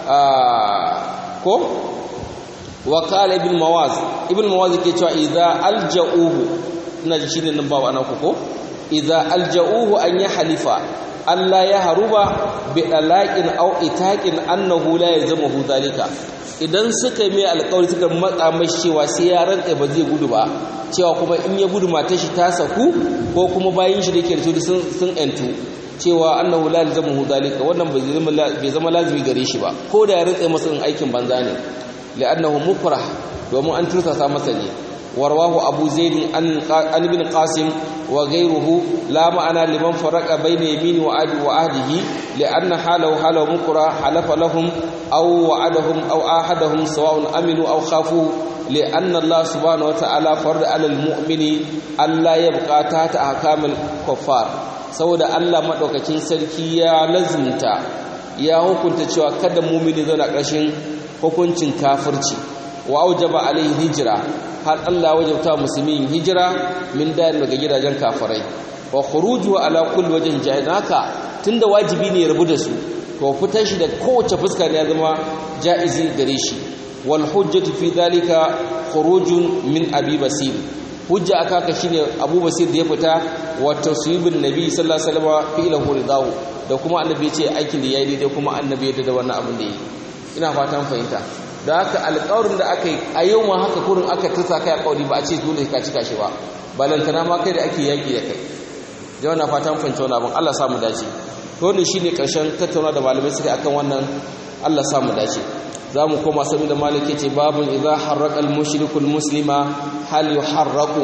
ibn mawaz yake cewa idza alja'uhu ina ji shine nan babu ana ko idza alja'uhu an ya halifa alla ya haruba bi dalaqin aw itaqin annahu la yazamuhu zalika idan suka yi mai alƙawari suka matsa mai cewa sai ya rantsa ba zai gudu ba cewa kuma in ya gudu matar shi ta saku ko kuma bayin shi da yake da su sun entu cewa annahu la yalzamuhu dalika wannan bai zama lazimi gare shi ba ko da ya rantsa masa aikin banza ne li'annahu mukrah domin an turtasa masa ne warwahu abu zaid an ibn qasim wa ghayruhu la ma'ana liman faraqa bayna yamini wa ahdihi li'anna halahu mukrah halafa lahum aw wa'adahum aw ahadahum sawa'un aminu aw khafu li'anna Allah subhanahu wa ta'ala farada 'ala al-mu'mini alla yabqa tahta ahkamil kuffar saboda Allah madaukakin sarki ya lazimta ya hukunta cewa kada mu'mini zana ƙarshen hukuncin kafirci wa aujaba alaihi hijra har Allah wajabta musulmin hijira min darin daga gidajen kafirai wa khuruju ala kulli wajhin jahannaka tunda wajibi ne ya rabu da su to fitar shi da kowace fuska ne ya zama jaizi gare shi wal hujjatu fi dhalika khurujun min abi basir hujja aka shine abu basir da ya fita wa taswibun nabi sallallahu alaihi wasallam fi ilahu ridahu da kuma annabi ya ce aikin da yayi dai kuma annabi ya da wannan abin da yi ina fatan fahimta da haka alƙawarin da aka yi a yau ma haka kurin aka tasa kai alƙawari ba a ce dole ka cika shi ba balantana ma kai da ake yaki da kai da wannan fatan fahimta wannan abin Allah sa mu dace to ne shine karshen tattauna da malamai suka akan wannan Allah sa mu dace zamu koma saboda malaki ce babun idza harraqa al-mushrikul muslima hal yuharraqu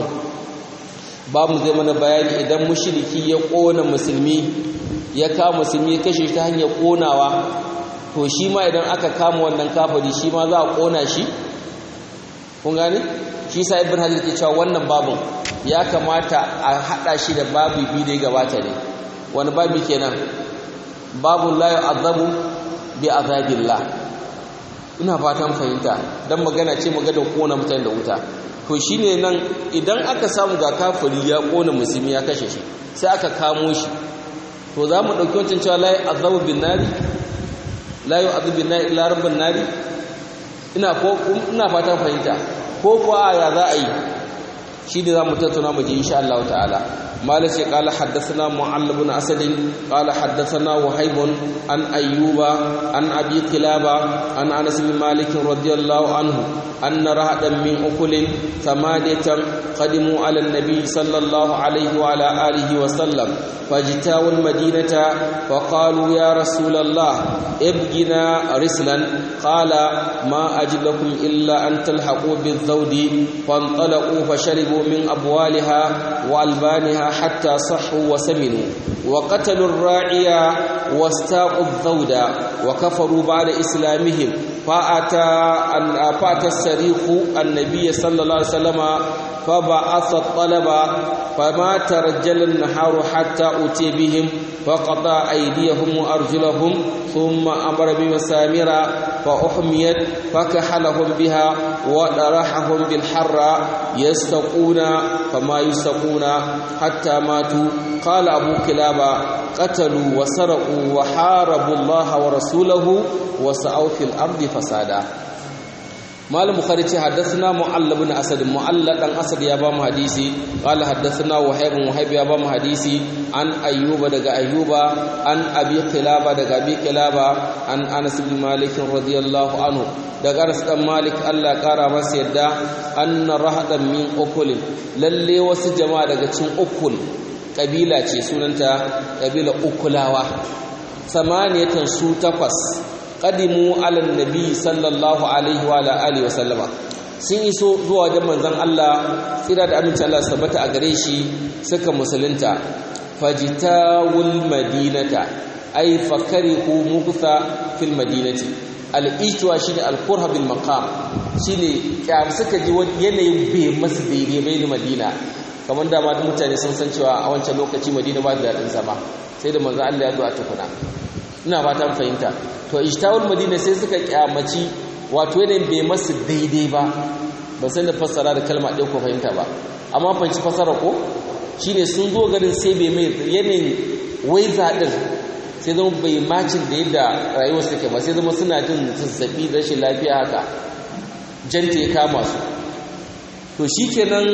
babu zai mana bayani idan mushriki ya kona musulmi ya kama musulmi ya kashe shi ta hanyar konawa to shi ma idan aka kama wannan kafiri shi ma za a kona shi kun gane shi sa ibn hajar ke cewa wannan babun ya kamata a hada shi da babu bi da ya gabata ne wani babu kenan babun la yu'adhabu bi azabillah ina fatan fahimta dan magana ce magana kona mutane da wuta to shine nan idan aka samu ga kafiri ya kona musulmi ya kashe shi sai aka kamo shi to za mu ɗauki wancan cewa la yu'adhabu bin nari la yu'adhabu bin nari illa rabbun nari ina fatan fahimta ko kuwa ya za a yi shi ne za mu tattauna mu je insha Allah ta'ala مالك قال حدثنا معل بن أسد قال حدثنا وهيب عن أيوب عن أبي قلابة عن أنس بن مالك رضي الله عنه أن رهدا من أكل 8 قدموا على النبي صلى الله عليه وعلى آله وسلم فاجتاوا المدينة فقالوا يا رسول الله ابقنا رسلا قال ما أجد لكم إلا أن تلحقوا بالذود فانطلقوا فشربوا من أبوالها وألبانها حتى صحوا وسمنوا وقتلوا الراعي واستاقوا الذود وكفروا بعد إسلامهم فأتى الصريخ النبي صلى الله عليه وسلم فبعث الطلب فما ترجل النهار حتى أتي بهم فقطع أيديهم وأرجلهم ثم أمر بمسامر فأحميت فكحلهم بها ودرحهم بالحر يستقون فما يستقون حتى ماتوا قال أبو كلابة قتلوا وسرقوا وحاربوا الله ورسوله وسعوا في الأرض فسادا مال بخاري حدثنا معل بن اسد معل دان اسد يا بام حديثي قال حدثنا وهيب يا بام حديثي عن ايوب دغ ايوب عن ابي قلابه دغ ابي قلابه عن انس بن مالك رضي الله عنه دغ انس بن مالك الله قارا masa yadda anna rahadan min ukul lalle wasu jama'a daga cikin ukul kabila ce sunanta kabila ukulawa samaniyatan su takwas qadimu ala nabi sallallahu alaihi wa alihi wasallama sun iso zuwa wajen manzon Allah tsira da aminci Allah sabata a gare shi suka musulunta fajitawul madinata ay fakarihu mukutha fil madinati al-ijwa shine al-qurha bil maqam shine kyam suka ji yanayin bai masu daidai bai da Madina kamar da ma mutane sun san cewa a wancan lokaci Madina ba da dadin zama sai da manzon Allah ya zo a tukuna ina fatan fahimta to ijtawul madina sai suka kyamaci wato yanayin bai masu daidai ba ba san da fassara da kalma ɗaya ko fahimta ba amma fanci fassara ko shine sun zo garin sai bai mai yanayin wai zaɗin sai zama bai macin da yadda rayuwar suke ba sai zama suna jin zazzabi da rashin lafiya haka janta ya kama su to shikenan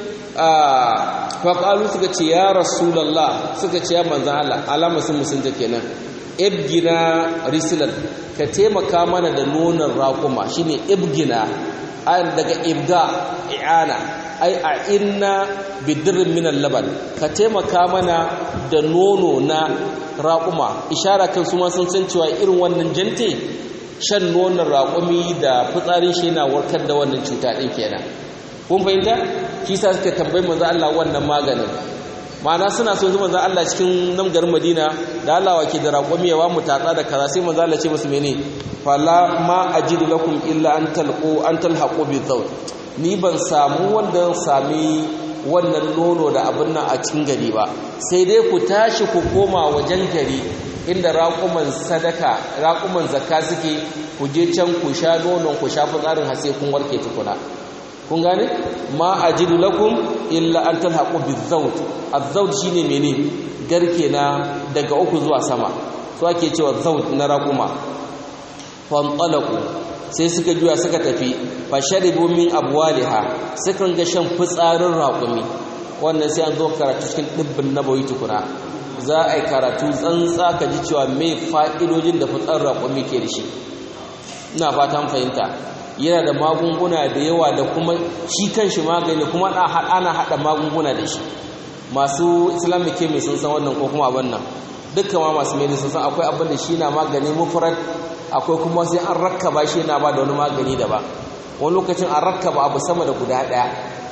faƙalu suka ce ya rasulallah suka ce ya manzan Allah alama sun musunta kenan ibgina risilan ka taimaka mana da nonon raƙuma shine ibgina ayan daga ibga i'ana ai a inna bidirin minan laban ka taimaka mana da nono na raƙuma ishara kan su ma sun san cewa irin wannan jante shan nonon raƙumi da fitsarin shi yana warkar da wannan cuta ɗin kenan kun fahimta shi sa suka tambayi manzo Allah wannan maganin ma'ana suna son zuwa manzo Allah cikin nan garin Madina da Allah wake da raƙumi yawa mu tatsa da kaza sai manzo Allah ce musu mene fala ma ajidu lakum illa an talhaqu bi zawd ni ban samu wanda sami wannan nono da abin nan a cikin gari ba sai dai ku tashi ku koma wajen gari inda raƙuman sadaka raƙuman zakka suke ku je can ku sha nonon ku sha fitsarin har sai kun warke tukuna kun gane ma ajidu lakum illa an talhaqu bizawd az-zawd shine mene garke na daga 3 zuwa sama so ake cewa zawd na raquma fanqalaqu sai suka juya suka tafi fasharibu min abwaliha sukan ga shan fitsarin raqumi wannan sai an zo karatu cikin dibbin nabawi tukuna za a yi karatu tsantsa ka ji cewa me fa'idojin da fitsarin raqumi ke da shi ina fatan fahimta yana da magunguna da yawa da kuma shi kanshi magani kuma ana hada magunguna da shi masu islamic chemist sun san wannan ko kuma abin nan dukkan ma masu medicine sun san akwai abin da shi na magani mufrad akwai kuma sai an rakkaba shi yana ba da wani magani daban wani lokacin an rakkaba abu sama da guda daya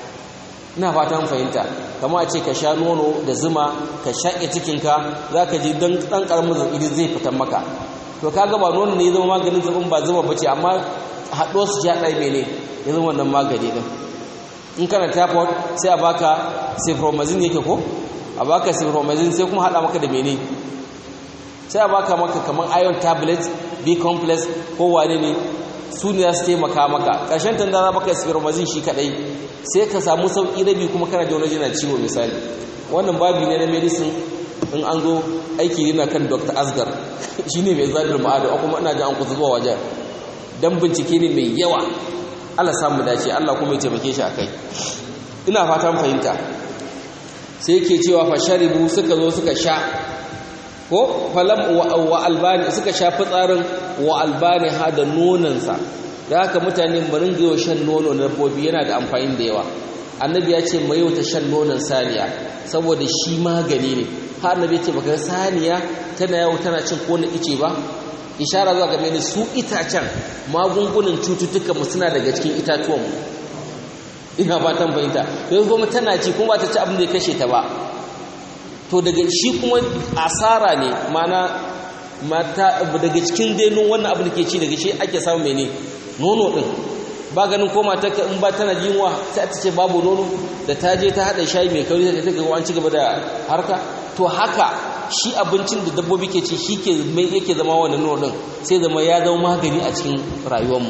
ina fatan fahimta kamar a ce ka sha nono da zuma ka shaƙe cikinka za ka ji dan ƙaramin zaɓi zai fitan maka to kaga ba nono ne ya zama maganin zaɓin ba zuma ba ce amma haɗo su ya ɗai mene ya zama wannan magani ɗin in kana typhoid sai a baka cipromazine yake ko a baka cipromazine sai kuma haɗa maka da mene sai a baka maka kamar iron tablet b complex ko wane ne su ne za su taimaka maka ƙarshen tanda za maka spermazine shi kaɗai sai ka samu sauƙi rabi kuma kana da wani jina ciwo misali. Wannan babi ne na medicine in an zo aiki yana kan Dr. Asgar shi ne mai zaɗin ma'adu kuma ina ji an kusa zuwa wajen don bincike ne mai yawa. Allah samu dace, Allah kuma ya taimake shi a kai. Ina fatan fahimta. Sai ke cewa fa sharibu suka zo suka sha ko falam wa albani suka sha fitsarin wa albani ha da nonansa. Da haka mutane barin ga shan nono na dabbobi yana da amfani da yawa. Annabi ya ce mai yauta shan nonon saniya saboda shi magani ne. Har annabi ya ce baka saniya tana yawo tana cin kona ice ba. Ishara zuwa game da su itacen magungunan cututtuka mu suna daga cikin itatuwan mu. Ina fatan fahimta. Yanzu kuma tana ci kuma ba ta ci abin da ya kashe ta ba. To daga shi kuma asara ne mana mata daga cikin dainun wannan abin da ke ci daga shi ake samu mene nono din. Ba ganin ko mata in ba tana jinwa sai ta ce babu nono da ta je ta hada shayi mai kauri sai ta ga an ci gaba da harka. To haka shi abincin da dabbobi ke ci shi yake zama wannan nono din sai zama ya zama magani a cikin rayuwarmu.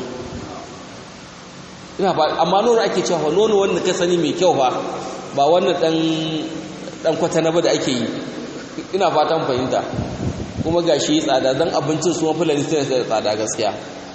Ina ba amma nono ake cewa nono wanda ka sani mai kyau ba wannan dan kwatana ba da ake yi. Ina fatan fahimta. Kuma gashi tsada dan abincin su mafulani sai da tsada gaskiya.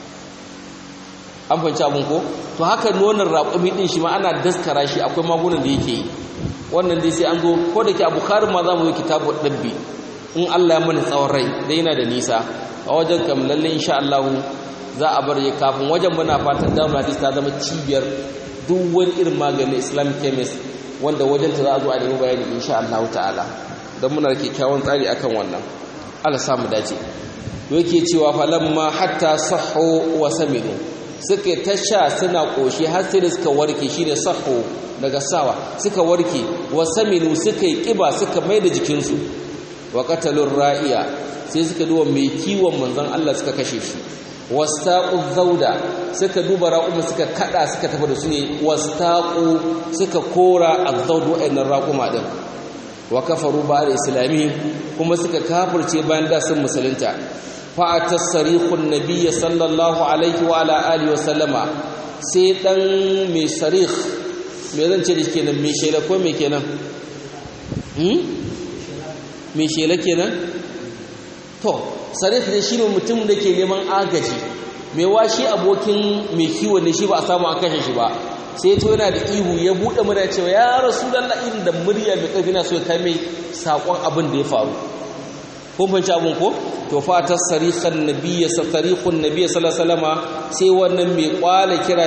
An fahimci abin ko to haka nonon raƙumi din shi ma ana daskara shi akwai magunan da yake yi. Wannan dai sai an zo ko da ke a Bukhari ma za mu zo kitabu dabbi in Allah ya mana tsawon rai dai yana da nisa a wajen kam lalle insha Allah za a bar ya kafin wajen muna fatan Darul Hadith ta zama cibiyar duk wani irin magani Islamic chemist wanda wajen ta za a zo a nemi bayani insha Allah ta'ala dan muna da kyakkyawan tsari akan wannan. Allah samu dace. Yake cewa falamma hatta sahhu wa saminu suka ta sha suna koshi har sai da suka warke shine sahhu daga sawa suka warke wa saminu suka yi kiba suka mai da jikinsu wa qatalur ra'iya sai suka duba mai kiwon manzon Allah suka kashe shi wastaqu zauda suka duba raquma suka kada suka tafi da su ne wastaqu suka kora azzaudu ayyukan raquma din wa kafaru ba'da islami kuma suka kafirce bayan da sun musulunta fa atasrihun nabiy sallallahu alaihi wa ala alihi wa sallama sai dan mai sarih me zan ce da shi kenan mai shela ko me kenan mai shela kenan to sarif ne shi ne mutum da ke neman agaji mai washi abokin mai kiwon ne shi ba a samu an kashe shi ba sai to yana da ihu ya buɗe murya cewa ya rasulullah irin da murya mai ƙarfi na so ya kai mai saƙon abin da ya faru kun fahimci abin ko to fa ta sarihun nabiyyi sallallahu alaihi wasallam sai wannan mai kwala kira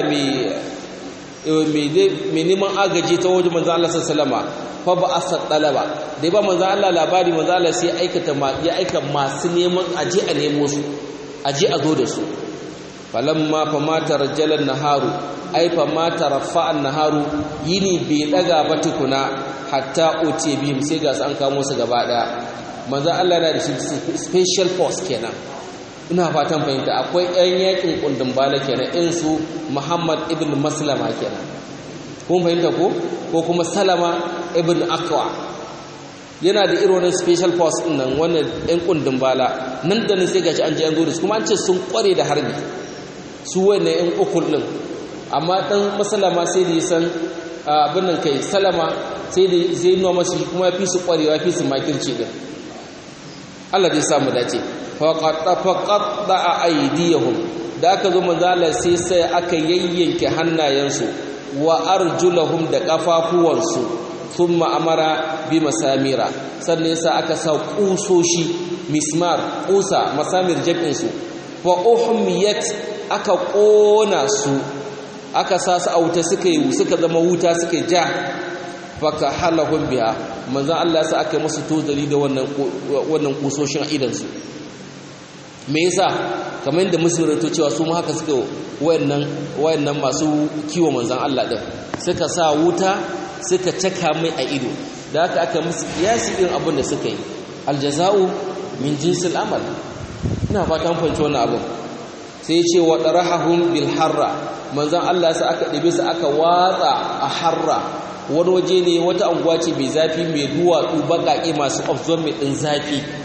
mai neman agaji ta wajen manzo Allah sallallahu alaihi wasallam fa ba asa talaba dai ba manzo Allah labari manzo Allah sai ya aika masu neman aje a nemo su aje a zo da su falamma fa mata rajalan naharu ai fa mata rafa'an naharu yini bai daga ba tukuna hatta uti bihim sai ga su an kamo su gaba daya manzo Allah yana da special force kenan ina fatan fahimta akwai ƴan yakin kundin bala kenan in su Muhammad ibn Maslama kenan kun fahimta ko kuma Salama ibn Aqwa yana da irin wannan special force din nan wannan ƴan kundin bala nan da nan sai gaci an je an zo da su kuma an ce sun kware da harbi su wannan ƴan ukul din amma dan Maslama sai da yasan abin nan kai Salama sai da zai nuna masa kuma ya fi su kwarewa fi su makirci din Allah zai samu dace faqatta aydiyahum da aka zo manzala sai aka yayyanke hannayensu wa arjulahum da kafafuwansu thumma amara bi masamira sannan sai aka sa kusoshi mismar kusa masamir jabin su fa uhmiyat aka kona su aka sa su a wuta suka zama wuta suka ja faka halahum biha manzon Allah sai aka musu tozali da wannan kusoshin idan su me yasa kamar yadda musulmi to cewa su mu haka suka wayannan masu kiwo manzon Allah din suka sa wuta suka caka mai a ido da haka aka musu kiyasi irin abin da suka yi aljaza'u min jinsil amal ina fatan fahimci wannan abin sai ya ce wa darahum bil harra manzon Allah sai aka dibe su aka watsa a harra wani waje ne wata anguwa ce mai zafi mai duwatsu baƙaƙe masu absorbing ɗin zafi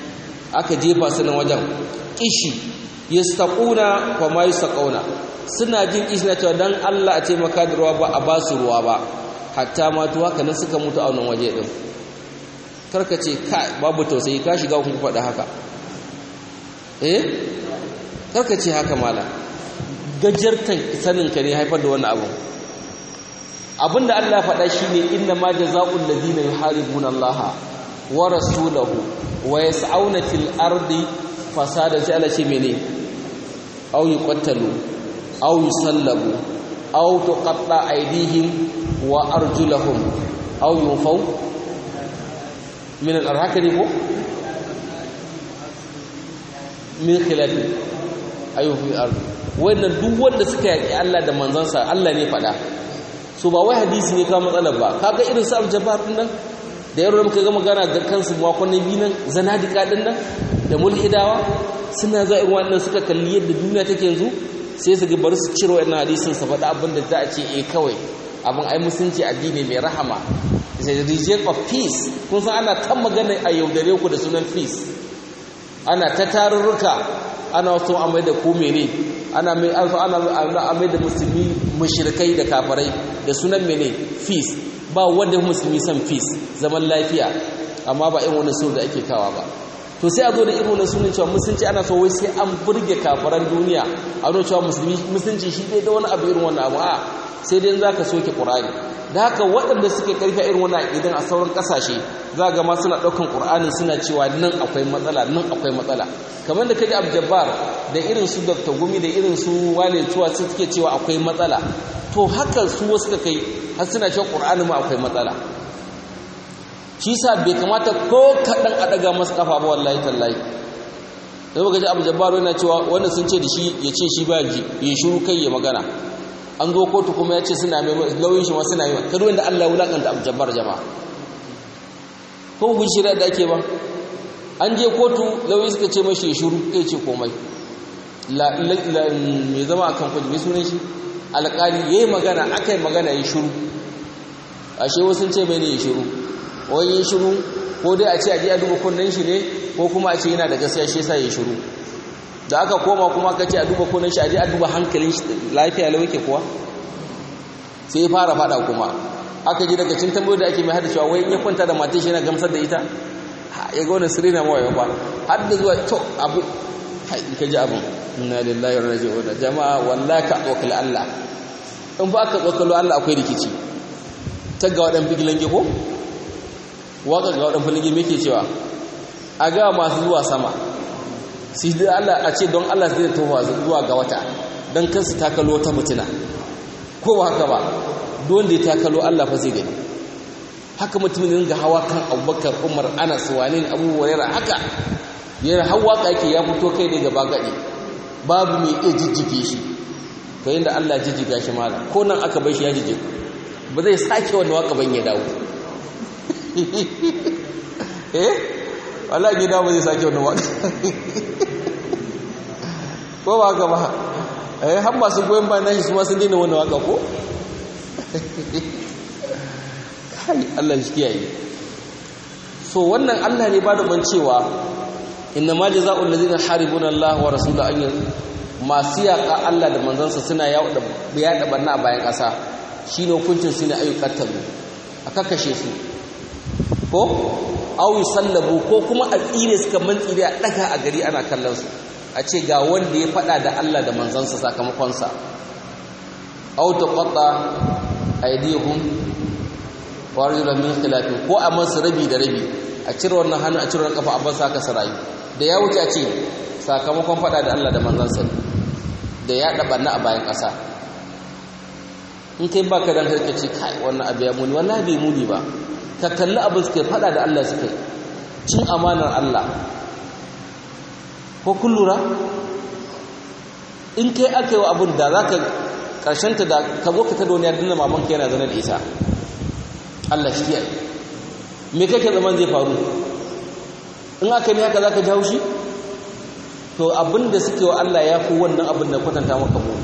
aka jefa su nan wajen kishi yastaquna fa ma yasqauna suna jin kishi na cewa dan Allah a taimaka da ruwa ba a ba su ruwa ba hatta ma to haka nan suka mutu a wannan waje din karka ce kai babu tausayi ka shiga kun faɗa haka karka ce haka mala gajartan sanin ka ne haifar da wannan abu abinda Allah faɗa shine inna ma jazaa'ul ladina yuharibuna Allah wa rasulahu wa yas'auna fil ardi fasada sai Allah ce mene aw yuqtalu aw yusallabu aw tuqatta aydihim wa arjuluhum aw yunfaw min al-arhaka ne ko min khilafi ayyuhi al-ard wannan duk wanda suka yaki Allah da manzansa Allah ne faɗa so ba wai hadisi ne ka matsalar ba kaga irin su al-jabbar din nan da yaro muka ga magana da kansu makonni biyu nan zanadika din nan da mulhidawa suna za irin wannan suka kalli yadda duniya take yanzu sai su ga bari su ciro wannan hadisin sa faɗa abin da za a ce kawai abin ai musulunci addini mai rahama is a region of peace kun san ana ta magana a yaudare ku da sunan peace ana ta tarurruka ana wasu amai da ku mene ana amai da musulmi mushrikai da kafirai da sunan mene peace ba wanda musulmi san peace zaman lafiya amma ba irin wannan sunan da ake kawa ba to sai a zo da irin wannan sunan cewa musulunci ana so wai sai an burge kafiran duniya a zo cewa musulunci shi dai da wani abu irin wannan abu a sai dai zaka soke Qur'ani da haka waɗanda suke karfi irin wannan aqidan a sauran kasashe za ga ma suna daukan Qur'anin suna cewa nan akwai matsala nan akwai matsala kamar da kaji Abdul-Jabbar da irin su Dr. Gumi da irin su Wale Tuwa suke cewa akwai matsala to haka su wasu suka kai har suna cewa Qur'ani ma akwai matsala shi sa bai kamata ko kadan a daga masa kafa ba wallahi tallahi sai muka ji Abdul-Jabbar yana cewa wanda sun ce da shi ya ce shi ba ji ya shiru kai ya magana an zo kotu kuma ya ce suna mai lauyin shi ma suna mai kada wanda Allah ya wulakanta Abdul-Jabbar jama'a ko gun shirya da ake ba an je kotu lauyin suka ce mashi ya shiru kai ce komai mai zama akan kuɗi mai sunan shi alƙali yayi magana akai magana ya shiru ashe wasu sun ce mai ne ya shiru wani ya shiru ko dai a ce a je a duba kunnen shi ne ko kuma a ce yana da gaskiya shi yasa ya shiru da aka koma kuma aka ce a duba kunnen shi a je a duba hankalin shi lafiya lau yake kuwa sai ya fara fada kuma aka ji daga cin tambayoyi da ake mai hada cewa wai in ya kwanta da matar shi yana gamsar da ita ya ga wani sirri na mawaye ba har da zuwa to abu in ka ji abin inna lillahi wa inna ilaihi raji'un jama'a wallahi ka tsokali Allah in ba ka tsokalo Allah akwai rikici ta ga wadan figilange ko waka ga wadan figilange me yake cewa a ga masu zuwa sama sai da Allah a ce don Allah zai tofa zuwa ga wata dan kansu takalo wata mutuna ko ba haka ba don da ya takalo Allah fa zai gani haka mutumin ga hawa kan Abubakar Umar Anas wani Abu Hurairah haka yana hawa kake ya fito kai ne gaba gadi babu mai iya jijjige shi to inda Allah jijjiga shi mala ko nan aka bar shi ya jijjige ba zai sake wannan waka ban ya dawo wallahi gida ba zai sake wannan waka ko ba ga ba har masu goyon bayan nashi su ma sun daina wannan waka ko kai Allah shi kiyaye so wannan Allah ne ba da ban cewa inna ma jazaa'ul ladzina haribuna Allah wa rasulahu an masu yaƙa Allah da manzansa suna yaɗa barna a bayan ƙasa shine hukuncin su ne ayyukan tabu a kakkashe su ko aw sallabu ko kuma a tsire suka mantsire a daga a gari ana kallon su a ce ga wanda ya fada da Allah da manzansa sakamakon sa aw taqatta aydihum wa arjuluhum min khilaf ko a masu rabi da rabi a cire wannan hannu a cire wannan kafa a bar saka sarayi da ya wuce a ce sakamakon fada da Allah da manzansa da ya dabanna a bayan ƙasa in kai baka dan karka ce kai wannan abu ya muni wallahi bai muni ba ka kalli abin suka fada da Allah suka cin amanar Allah ko kun lura in kai aka yi wa abin da za ka ta da ka zo ka ta duniya dinna mamanka yana zane da ita Allah shi kiyaye me kake zaman zai faru in aka ne haka za ka ji haushi to abin da suke wa Allah ya fi wannan abin da kwatanta maka mu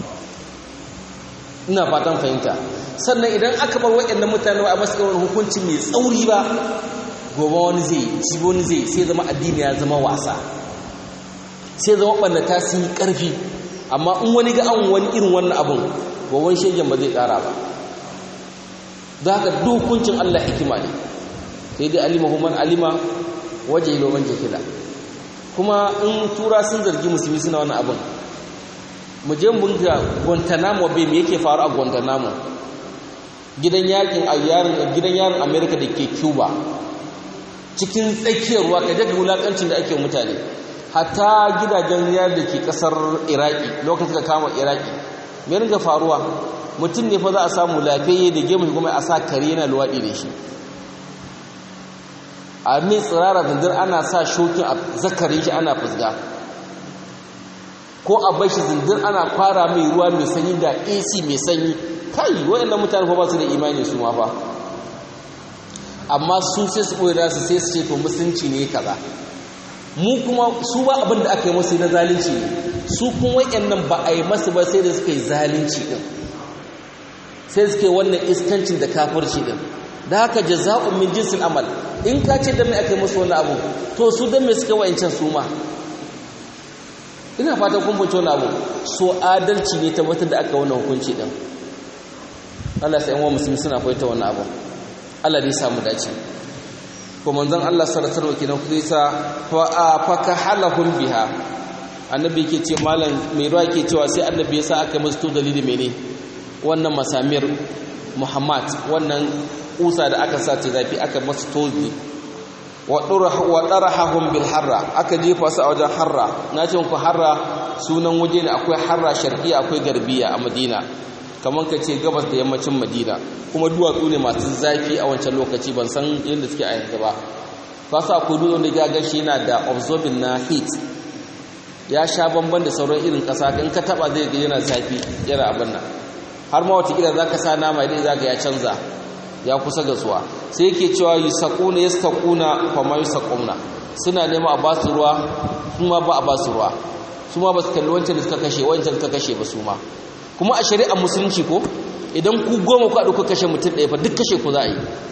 ina fatan fahimta sannan idan aka bar waɗannan mutane ba a masu wani hukunci mai tsauri ba gobe wani zai jibi wani zai sai zama addini ya zama wasa sai zama ɓannata sun yi ƙarfi amma in wani ga an wani irin wannan abun gobe shegen ba zai ƙara ba da haka dokuncin Allah hikima ne sai dai alimahu man alima waje ilo man jahila kuma in tura sun zargi musulmi suna wannan abun mu je mun ga Guantanamo Bay me yake faru a Guantanamo gidan yarin America da ke Cuba cikin tsakiyar ruwa kaje ga wulakancin da ake mutane hatta gidajen yar da ke kasar Iraki lokacin da kama Iraki me ringa faruwa mutum ne fa za a samu lafiyayye da gemu kuma a sa kare yana luwadi da shi a mai tsirara zindir ana sa shokin a zakarin shi ana fusga ko a bar shi zindir ana fara mai ruwa mai sanyi da AC mai sanyi kai waɗannan mutane fa ba su da imani su ma fa amma su sai su ɓoye nasu sai su ce to musulunci ne kaza mu kuma su ba abin da aka yi masu na zalunci ne su kuma waɗannan ba a yi masu ba sai da suka yi zalunci ɗin sai suka yi wannan iskancin da kafirci ɗin da haka jaza'un min jinsil amal in ka ce dan me aka yi musu wannan abu to su dan me suka wayancan su ma ina fatan kun fahimci wannan abu so adalci ne tabbatar da aka wannan hukunci din Allah sai yan musulmi suna fahimta wannan abu Allah dai samu dace ko manzon Allah sallallahu alaihi wasallam kinan kudi sa fa ka halahum biha annabi yake ce malam mai ruwa yake cewa sai annabi ya sa aka musu to dalili mene wannan masamir Muhammad wannan kusa da aka sace zafi aka masu tozi wa darahum bil harra aka jefa su a wajen harra na ce ku harra sunan waje ne akwai harra sharqiyya akwai garbiya a Madina kamar ka ce gabas da yammacin Madina kuma duwatsu ne masu zafi a wancan lokaci ban san yadda suke a yanzu ba fasa akwai dutsen da ya gashi yana da absorbing na heat ya sha bamban da sauran irin kasa in ka taba zai ga yana zafi yana abin nan har ma wata kila zaka sa nama idan zaka ya canza ya kusa gasuwa sai yake cewa yusaquna yastaquna fa ma yusaquna suna nema a basu ruwa kuma ba a basu ruwa kuma ba su kalli wancan da suka kashe wancan suka kashe ba su ma kuma a shari'ar musulunci ko idan ku goma ku dauka kashe mutum ɗaya fa duk kashe ku za a yi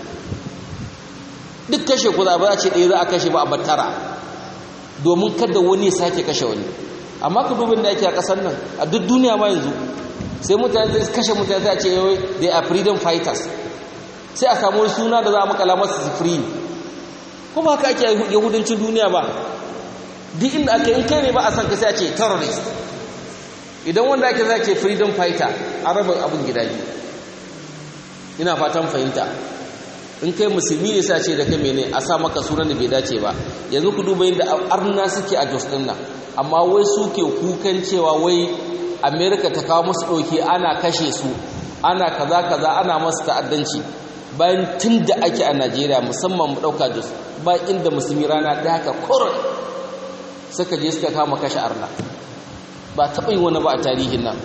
duk kashe ku za a ba a ce ɗaya za a kashe ba a battara domin kada wani ya sake kashe wani amma ku dubin da yake a ƙasar nan a duk duniya ma yanzu sai mutane zai kashe mutane sai a ce they are freedom fighters sai a samu suna da za a makala masu free kuma haka ake yahudancin duniya ba duk inda ake in kai ne ba a san ka sai a ce terrorist idan wanda ake za ke freedom fighter a rabin abin gida biyu ina fatan fahimta in kai musulmi ne sai a ce da kai mene a sa maka sunan da bai dace ba yanzu ku duba yadda arna suke a Jos din nan amma wai suke kukan cewa wai America ta kawo musu ɗauki ana kashe su ana kaza kaza ana masu ta'addanci bayan tun da ake a Najeriya musamman mu ɗauka Jos ba inda musulmi rana ɗaya haka koron suka je suka kama kashe arna ba taɓa yin wani ba a tarihin nan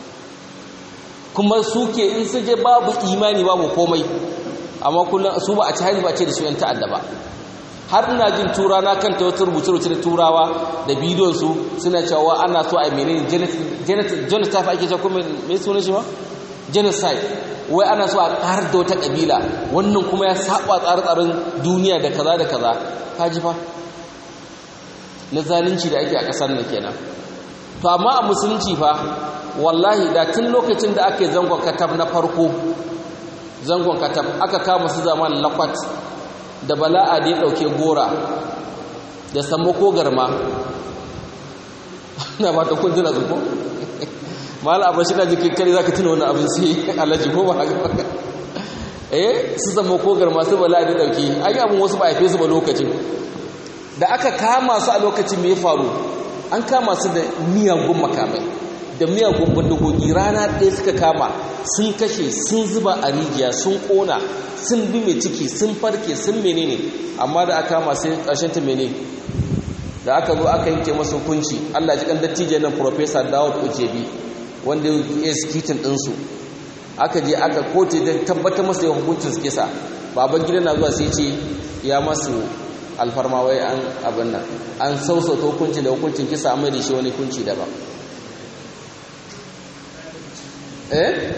kuma suke in su je babu imani babu komai amma kullum su ba a ci hali ba ce da su yan ta'adda ba har ina jin na kanta wata rubuce-rubuce da turawa da bidiyon su suna cewa ana so a yi menene genocide ake cewa kuma mai sunan shi ba genocide wai ana so a ƙarar da wata ƙabila wannan kuma ya saba tsare-tsaren duniya da kaza da kaza ka ji fa na zalunci da ake a ƙasar nan kenan to amma a musulunci fa wallahi da tun lokacin da aka yi zangon katab na farko zangon katab aka kama su zaman lakwat da bala'a da ya ɗauke gora da sammo ko garma na ba ta kunjina zuko mala abin shi na jikin kare za ka tuna wani abin sai alaji ko ba haka su sammo ko garma su bala'a da ɗauke an yi abin wasu ba a fi su ba lokacin da aka kama su a lokacin mai faru an kama su da miyagun makamai da miyagun bindigogi rana ɗaya suka kama sun kashe sun zuba a rijiya sun ƙona sun bi mai ciki sun farke sun menene amma da aka kama sai ƙarshen ta menene da aka zo aka yanke masu hukunci Allah ji kan dattijo nan Professor Dawud Ujebi wanda ya skitin ɗinsu aka je aka kote da tabbatar masa da hukuncin su kisa baban gidan na zuwa sai ce ya masu alfarma wai an abin nan an sausauta hukuncin da hukuncin kisa amma da shi wani hukunci daban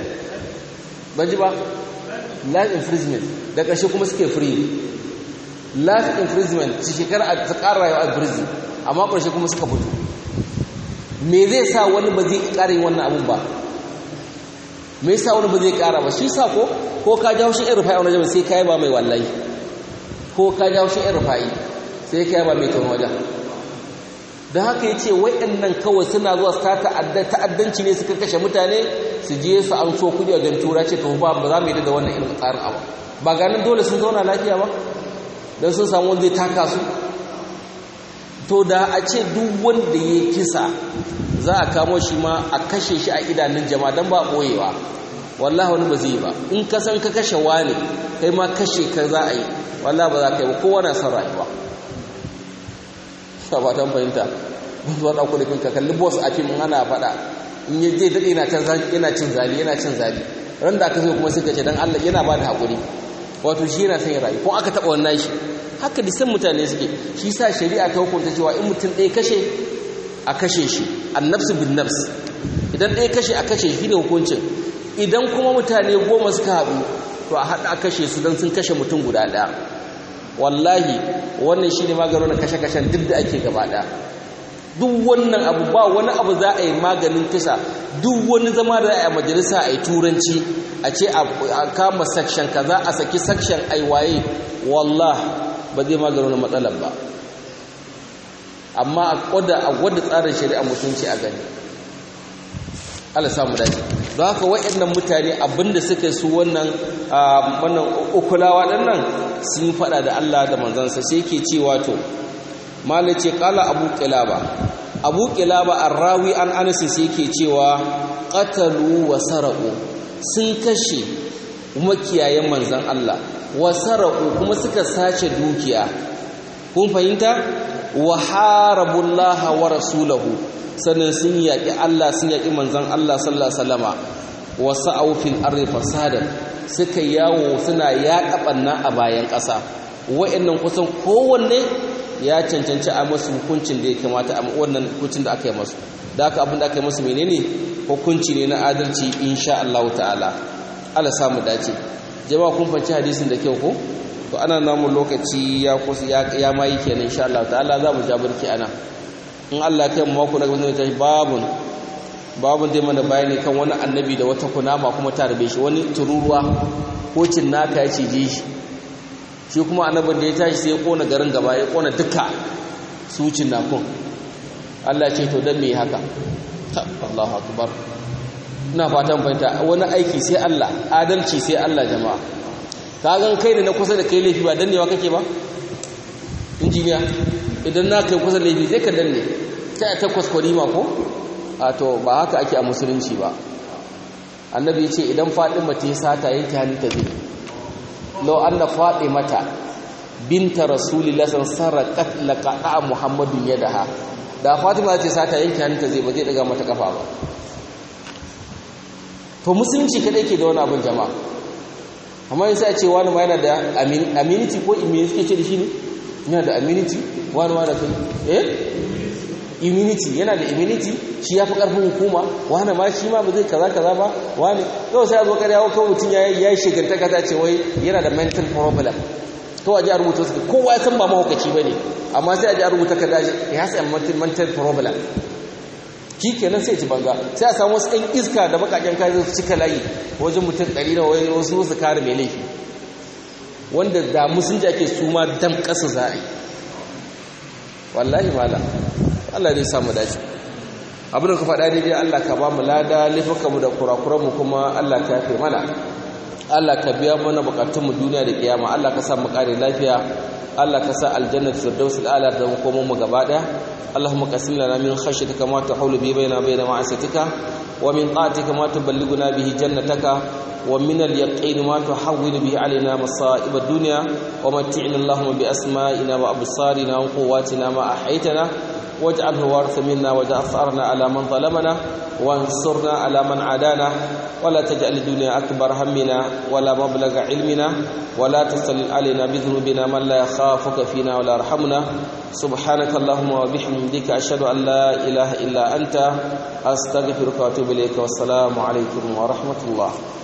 ban ji ba life imprisonment da ƙarshe kuma suke free life imprisonment shekara a ta ƙara rayuwa a prison amma ƙarshe kuma suka fito. Me zai sa wani ba zai ƙara yin wannan abun ba? Me yasa wani ba zai ƙara ba? Shi sa ko ka jawo shi rufa'i wani jami'a sai ka yi ba mai wallahi, ko ka jawo shi rufa'i sai ka yi ba mai tun wajen. Don haka ya ce waɗannan kawai suna zuwa su ta'addanci ne suka kashe mutane su je su an so kudi wajen tura ce to ba za mu yi da wannan irin tsarin abu ba ganin dole sun zauna lafiya ba don sun samu wanda zai taka su. To da a ce duk wanda ya kisa za a kamo shi ma a kashe shi a idanun jama'a don ba ɓoyewa, wallahi wani ba zai yi ba. In ka san ka kashe wani kai ma kashe ka za a yi, wallahi ba za ka yi ba, kowa na son rayuwa. ba ta fahimta zuwa ɗauku da kanka kalli boss a fim ana faɗa in yi zai daɗe yana cin zali ran da aka zo kuma suka ce don Allah yana ba da haƙuri, wato shi yana son rayu ko aka taɓa wannan shi haka disan mutane suke. Shi sa shari'a ta hukunta cewa in mutum ɗaya kashe a kashe shi annafsu bin nafs, idan ɗaya kashe a kashe shi ne hukuncin. Idan kuma mutane 10 suka haɗu to a haɗa a kashe su don sun kashe mutum guda ɗaya. Wallahi wannan shi ne maganin kashe-kashen duk da ake gaba ɗaya. Duk wannan abu ba wani abu za a yi maganin kisa, duk wani zama da a majalisa a yi turanci a ce a kama section kaza a saki section aiwaye, wallah ba zai maganin matsalar ba. Amma a gwada tsarin shari'a mutunci a gani. Allah samu dace. Don haka waɗannan mutane abinda suka su wannan ukulawa ɗannan sun faɗa da Allah da manzansa, sai ke cewa to malai ce kala abu kilaba arrawi an anas sai ke cewa qatalu wa saraqu, sun kashe makiyayen manzan Allah, wa saraqu kuma suka sace dukiya. Kun fahimta? Wa harabullaha wa rasulahu, sannan sun yaƙi Allah sun yaƙi manzan Allah sallallahu alaihi wasallama. Wa sa'u fil ardi fasadan, suka yawo suna yaƙa ɓanna a bayan ƙasa. Wa'annan kusan kowanne ya cancanci a masu hukuncin da ya kamata a wannan hukuncin da aka yi masu. Da haka abin da aka yi masu menene? Hukunci ne na adalci insha Allah ta'ala. Allah samu dace. Jama'a kun fanci hadisin da kyau ko? To ana namun lokaci ya kusa ya mai kenan insha Allah ta'ala za mu jabirki ana. In Allah kai mu mako na gaba zai tashi babun dai mana bayani kan wani annabi da wata kunama kuma ta rabe shi, wani tururuwa ko cinnaka ya cije shi kuma annabin da ya tashi sai ya kona garin gaba, ya kona duka su cinnakun. Allah ce to dan me haka? Allahu akbar. Ina fatan fahimta wani aiki sai Allah, adalci sai Allah jama'a. Ka gan kai ne na kusa da kai laifi ba dannewa kake ba? Injiniya idan na kai kusa laifi sai ka danne sai a takwas kwarima ko? A to ba haka ake a musulunci ba. Annabi ya ce idan Fatima ta yi sata yanke hannunta zai. Law anna Fatimata binta Rasulillah sarqat laqa'a Muhammadun yadaha. Da Fatima ta yi sata yanke hannunta zai, ba zai daga mata kafa ba. To musulunci kadai ke da wani abin jama'a. Amma yasa a ce wani ma yana da immunity ko immunity ke ce da shi ne? Yana da immunity, wani ma da kai. Immunity yana da immunity, shi ya fi ƙarfin hukuma, wani ma shi ma ba zai kaza ba, wani yau sai a zo ƙarya kawai mutum ya yi shigantaka ta ce wai yana da mental problem. Kawai a ji a rubuta su, kowa ya san ba mahaukaci ba ne, amma sai a ji a rubuta ka daji ya hasa mental problem. Shi kenan sai ci banza, sai a samu wasu ɗan iska da baƙaƙen kayan su cika layi wajen mutum 100 na wasu su kare mai laifi. Wanda da musulunci ake su ma dam ƙasa za a yi. Wallahi mala. Allah zai samu dace. Abin da ka faɗa daidai Allah ka ba mu lada, laifukanmu da kurakuranmu kuma Allah ka yafe mana. Allah ka biya mana bukatunmu duniya da kiyama. Allah ka sa mu kare lafiya. Allah ka sa aljannatu firdausul a'la da mu komo mu gaba daya. Allahumma qasim lana min khashyatika ma tahulu bi baina ma'asatika wa min ta'atika ma tuballighuna bihi jannataka wa min al-yaqin ma tuhawwinu bihi alaina masa'ib ad-dunya wa mat'ina Allahumma bi asma'ina wa absarina wa quwwatina ma ahaytana واجعله وارث منا واجعل ثارنا على من ظلمنا وانصرنا على من عادانا ولا تجعل الدنيا أكبر همنا ولا مبلغ علمنا ولا تسلل علينا بذنوبنا من لا يخافك فينا ولا يرحمنا سبحانك اللهم وبحمدك أشهد أن لا إله إلا أنت أستغفرك وأتوب إليك والسلام عليكم ورحمة الله.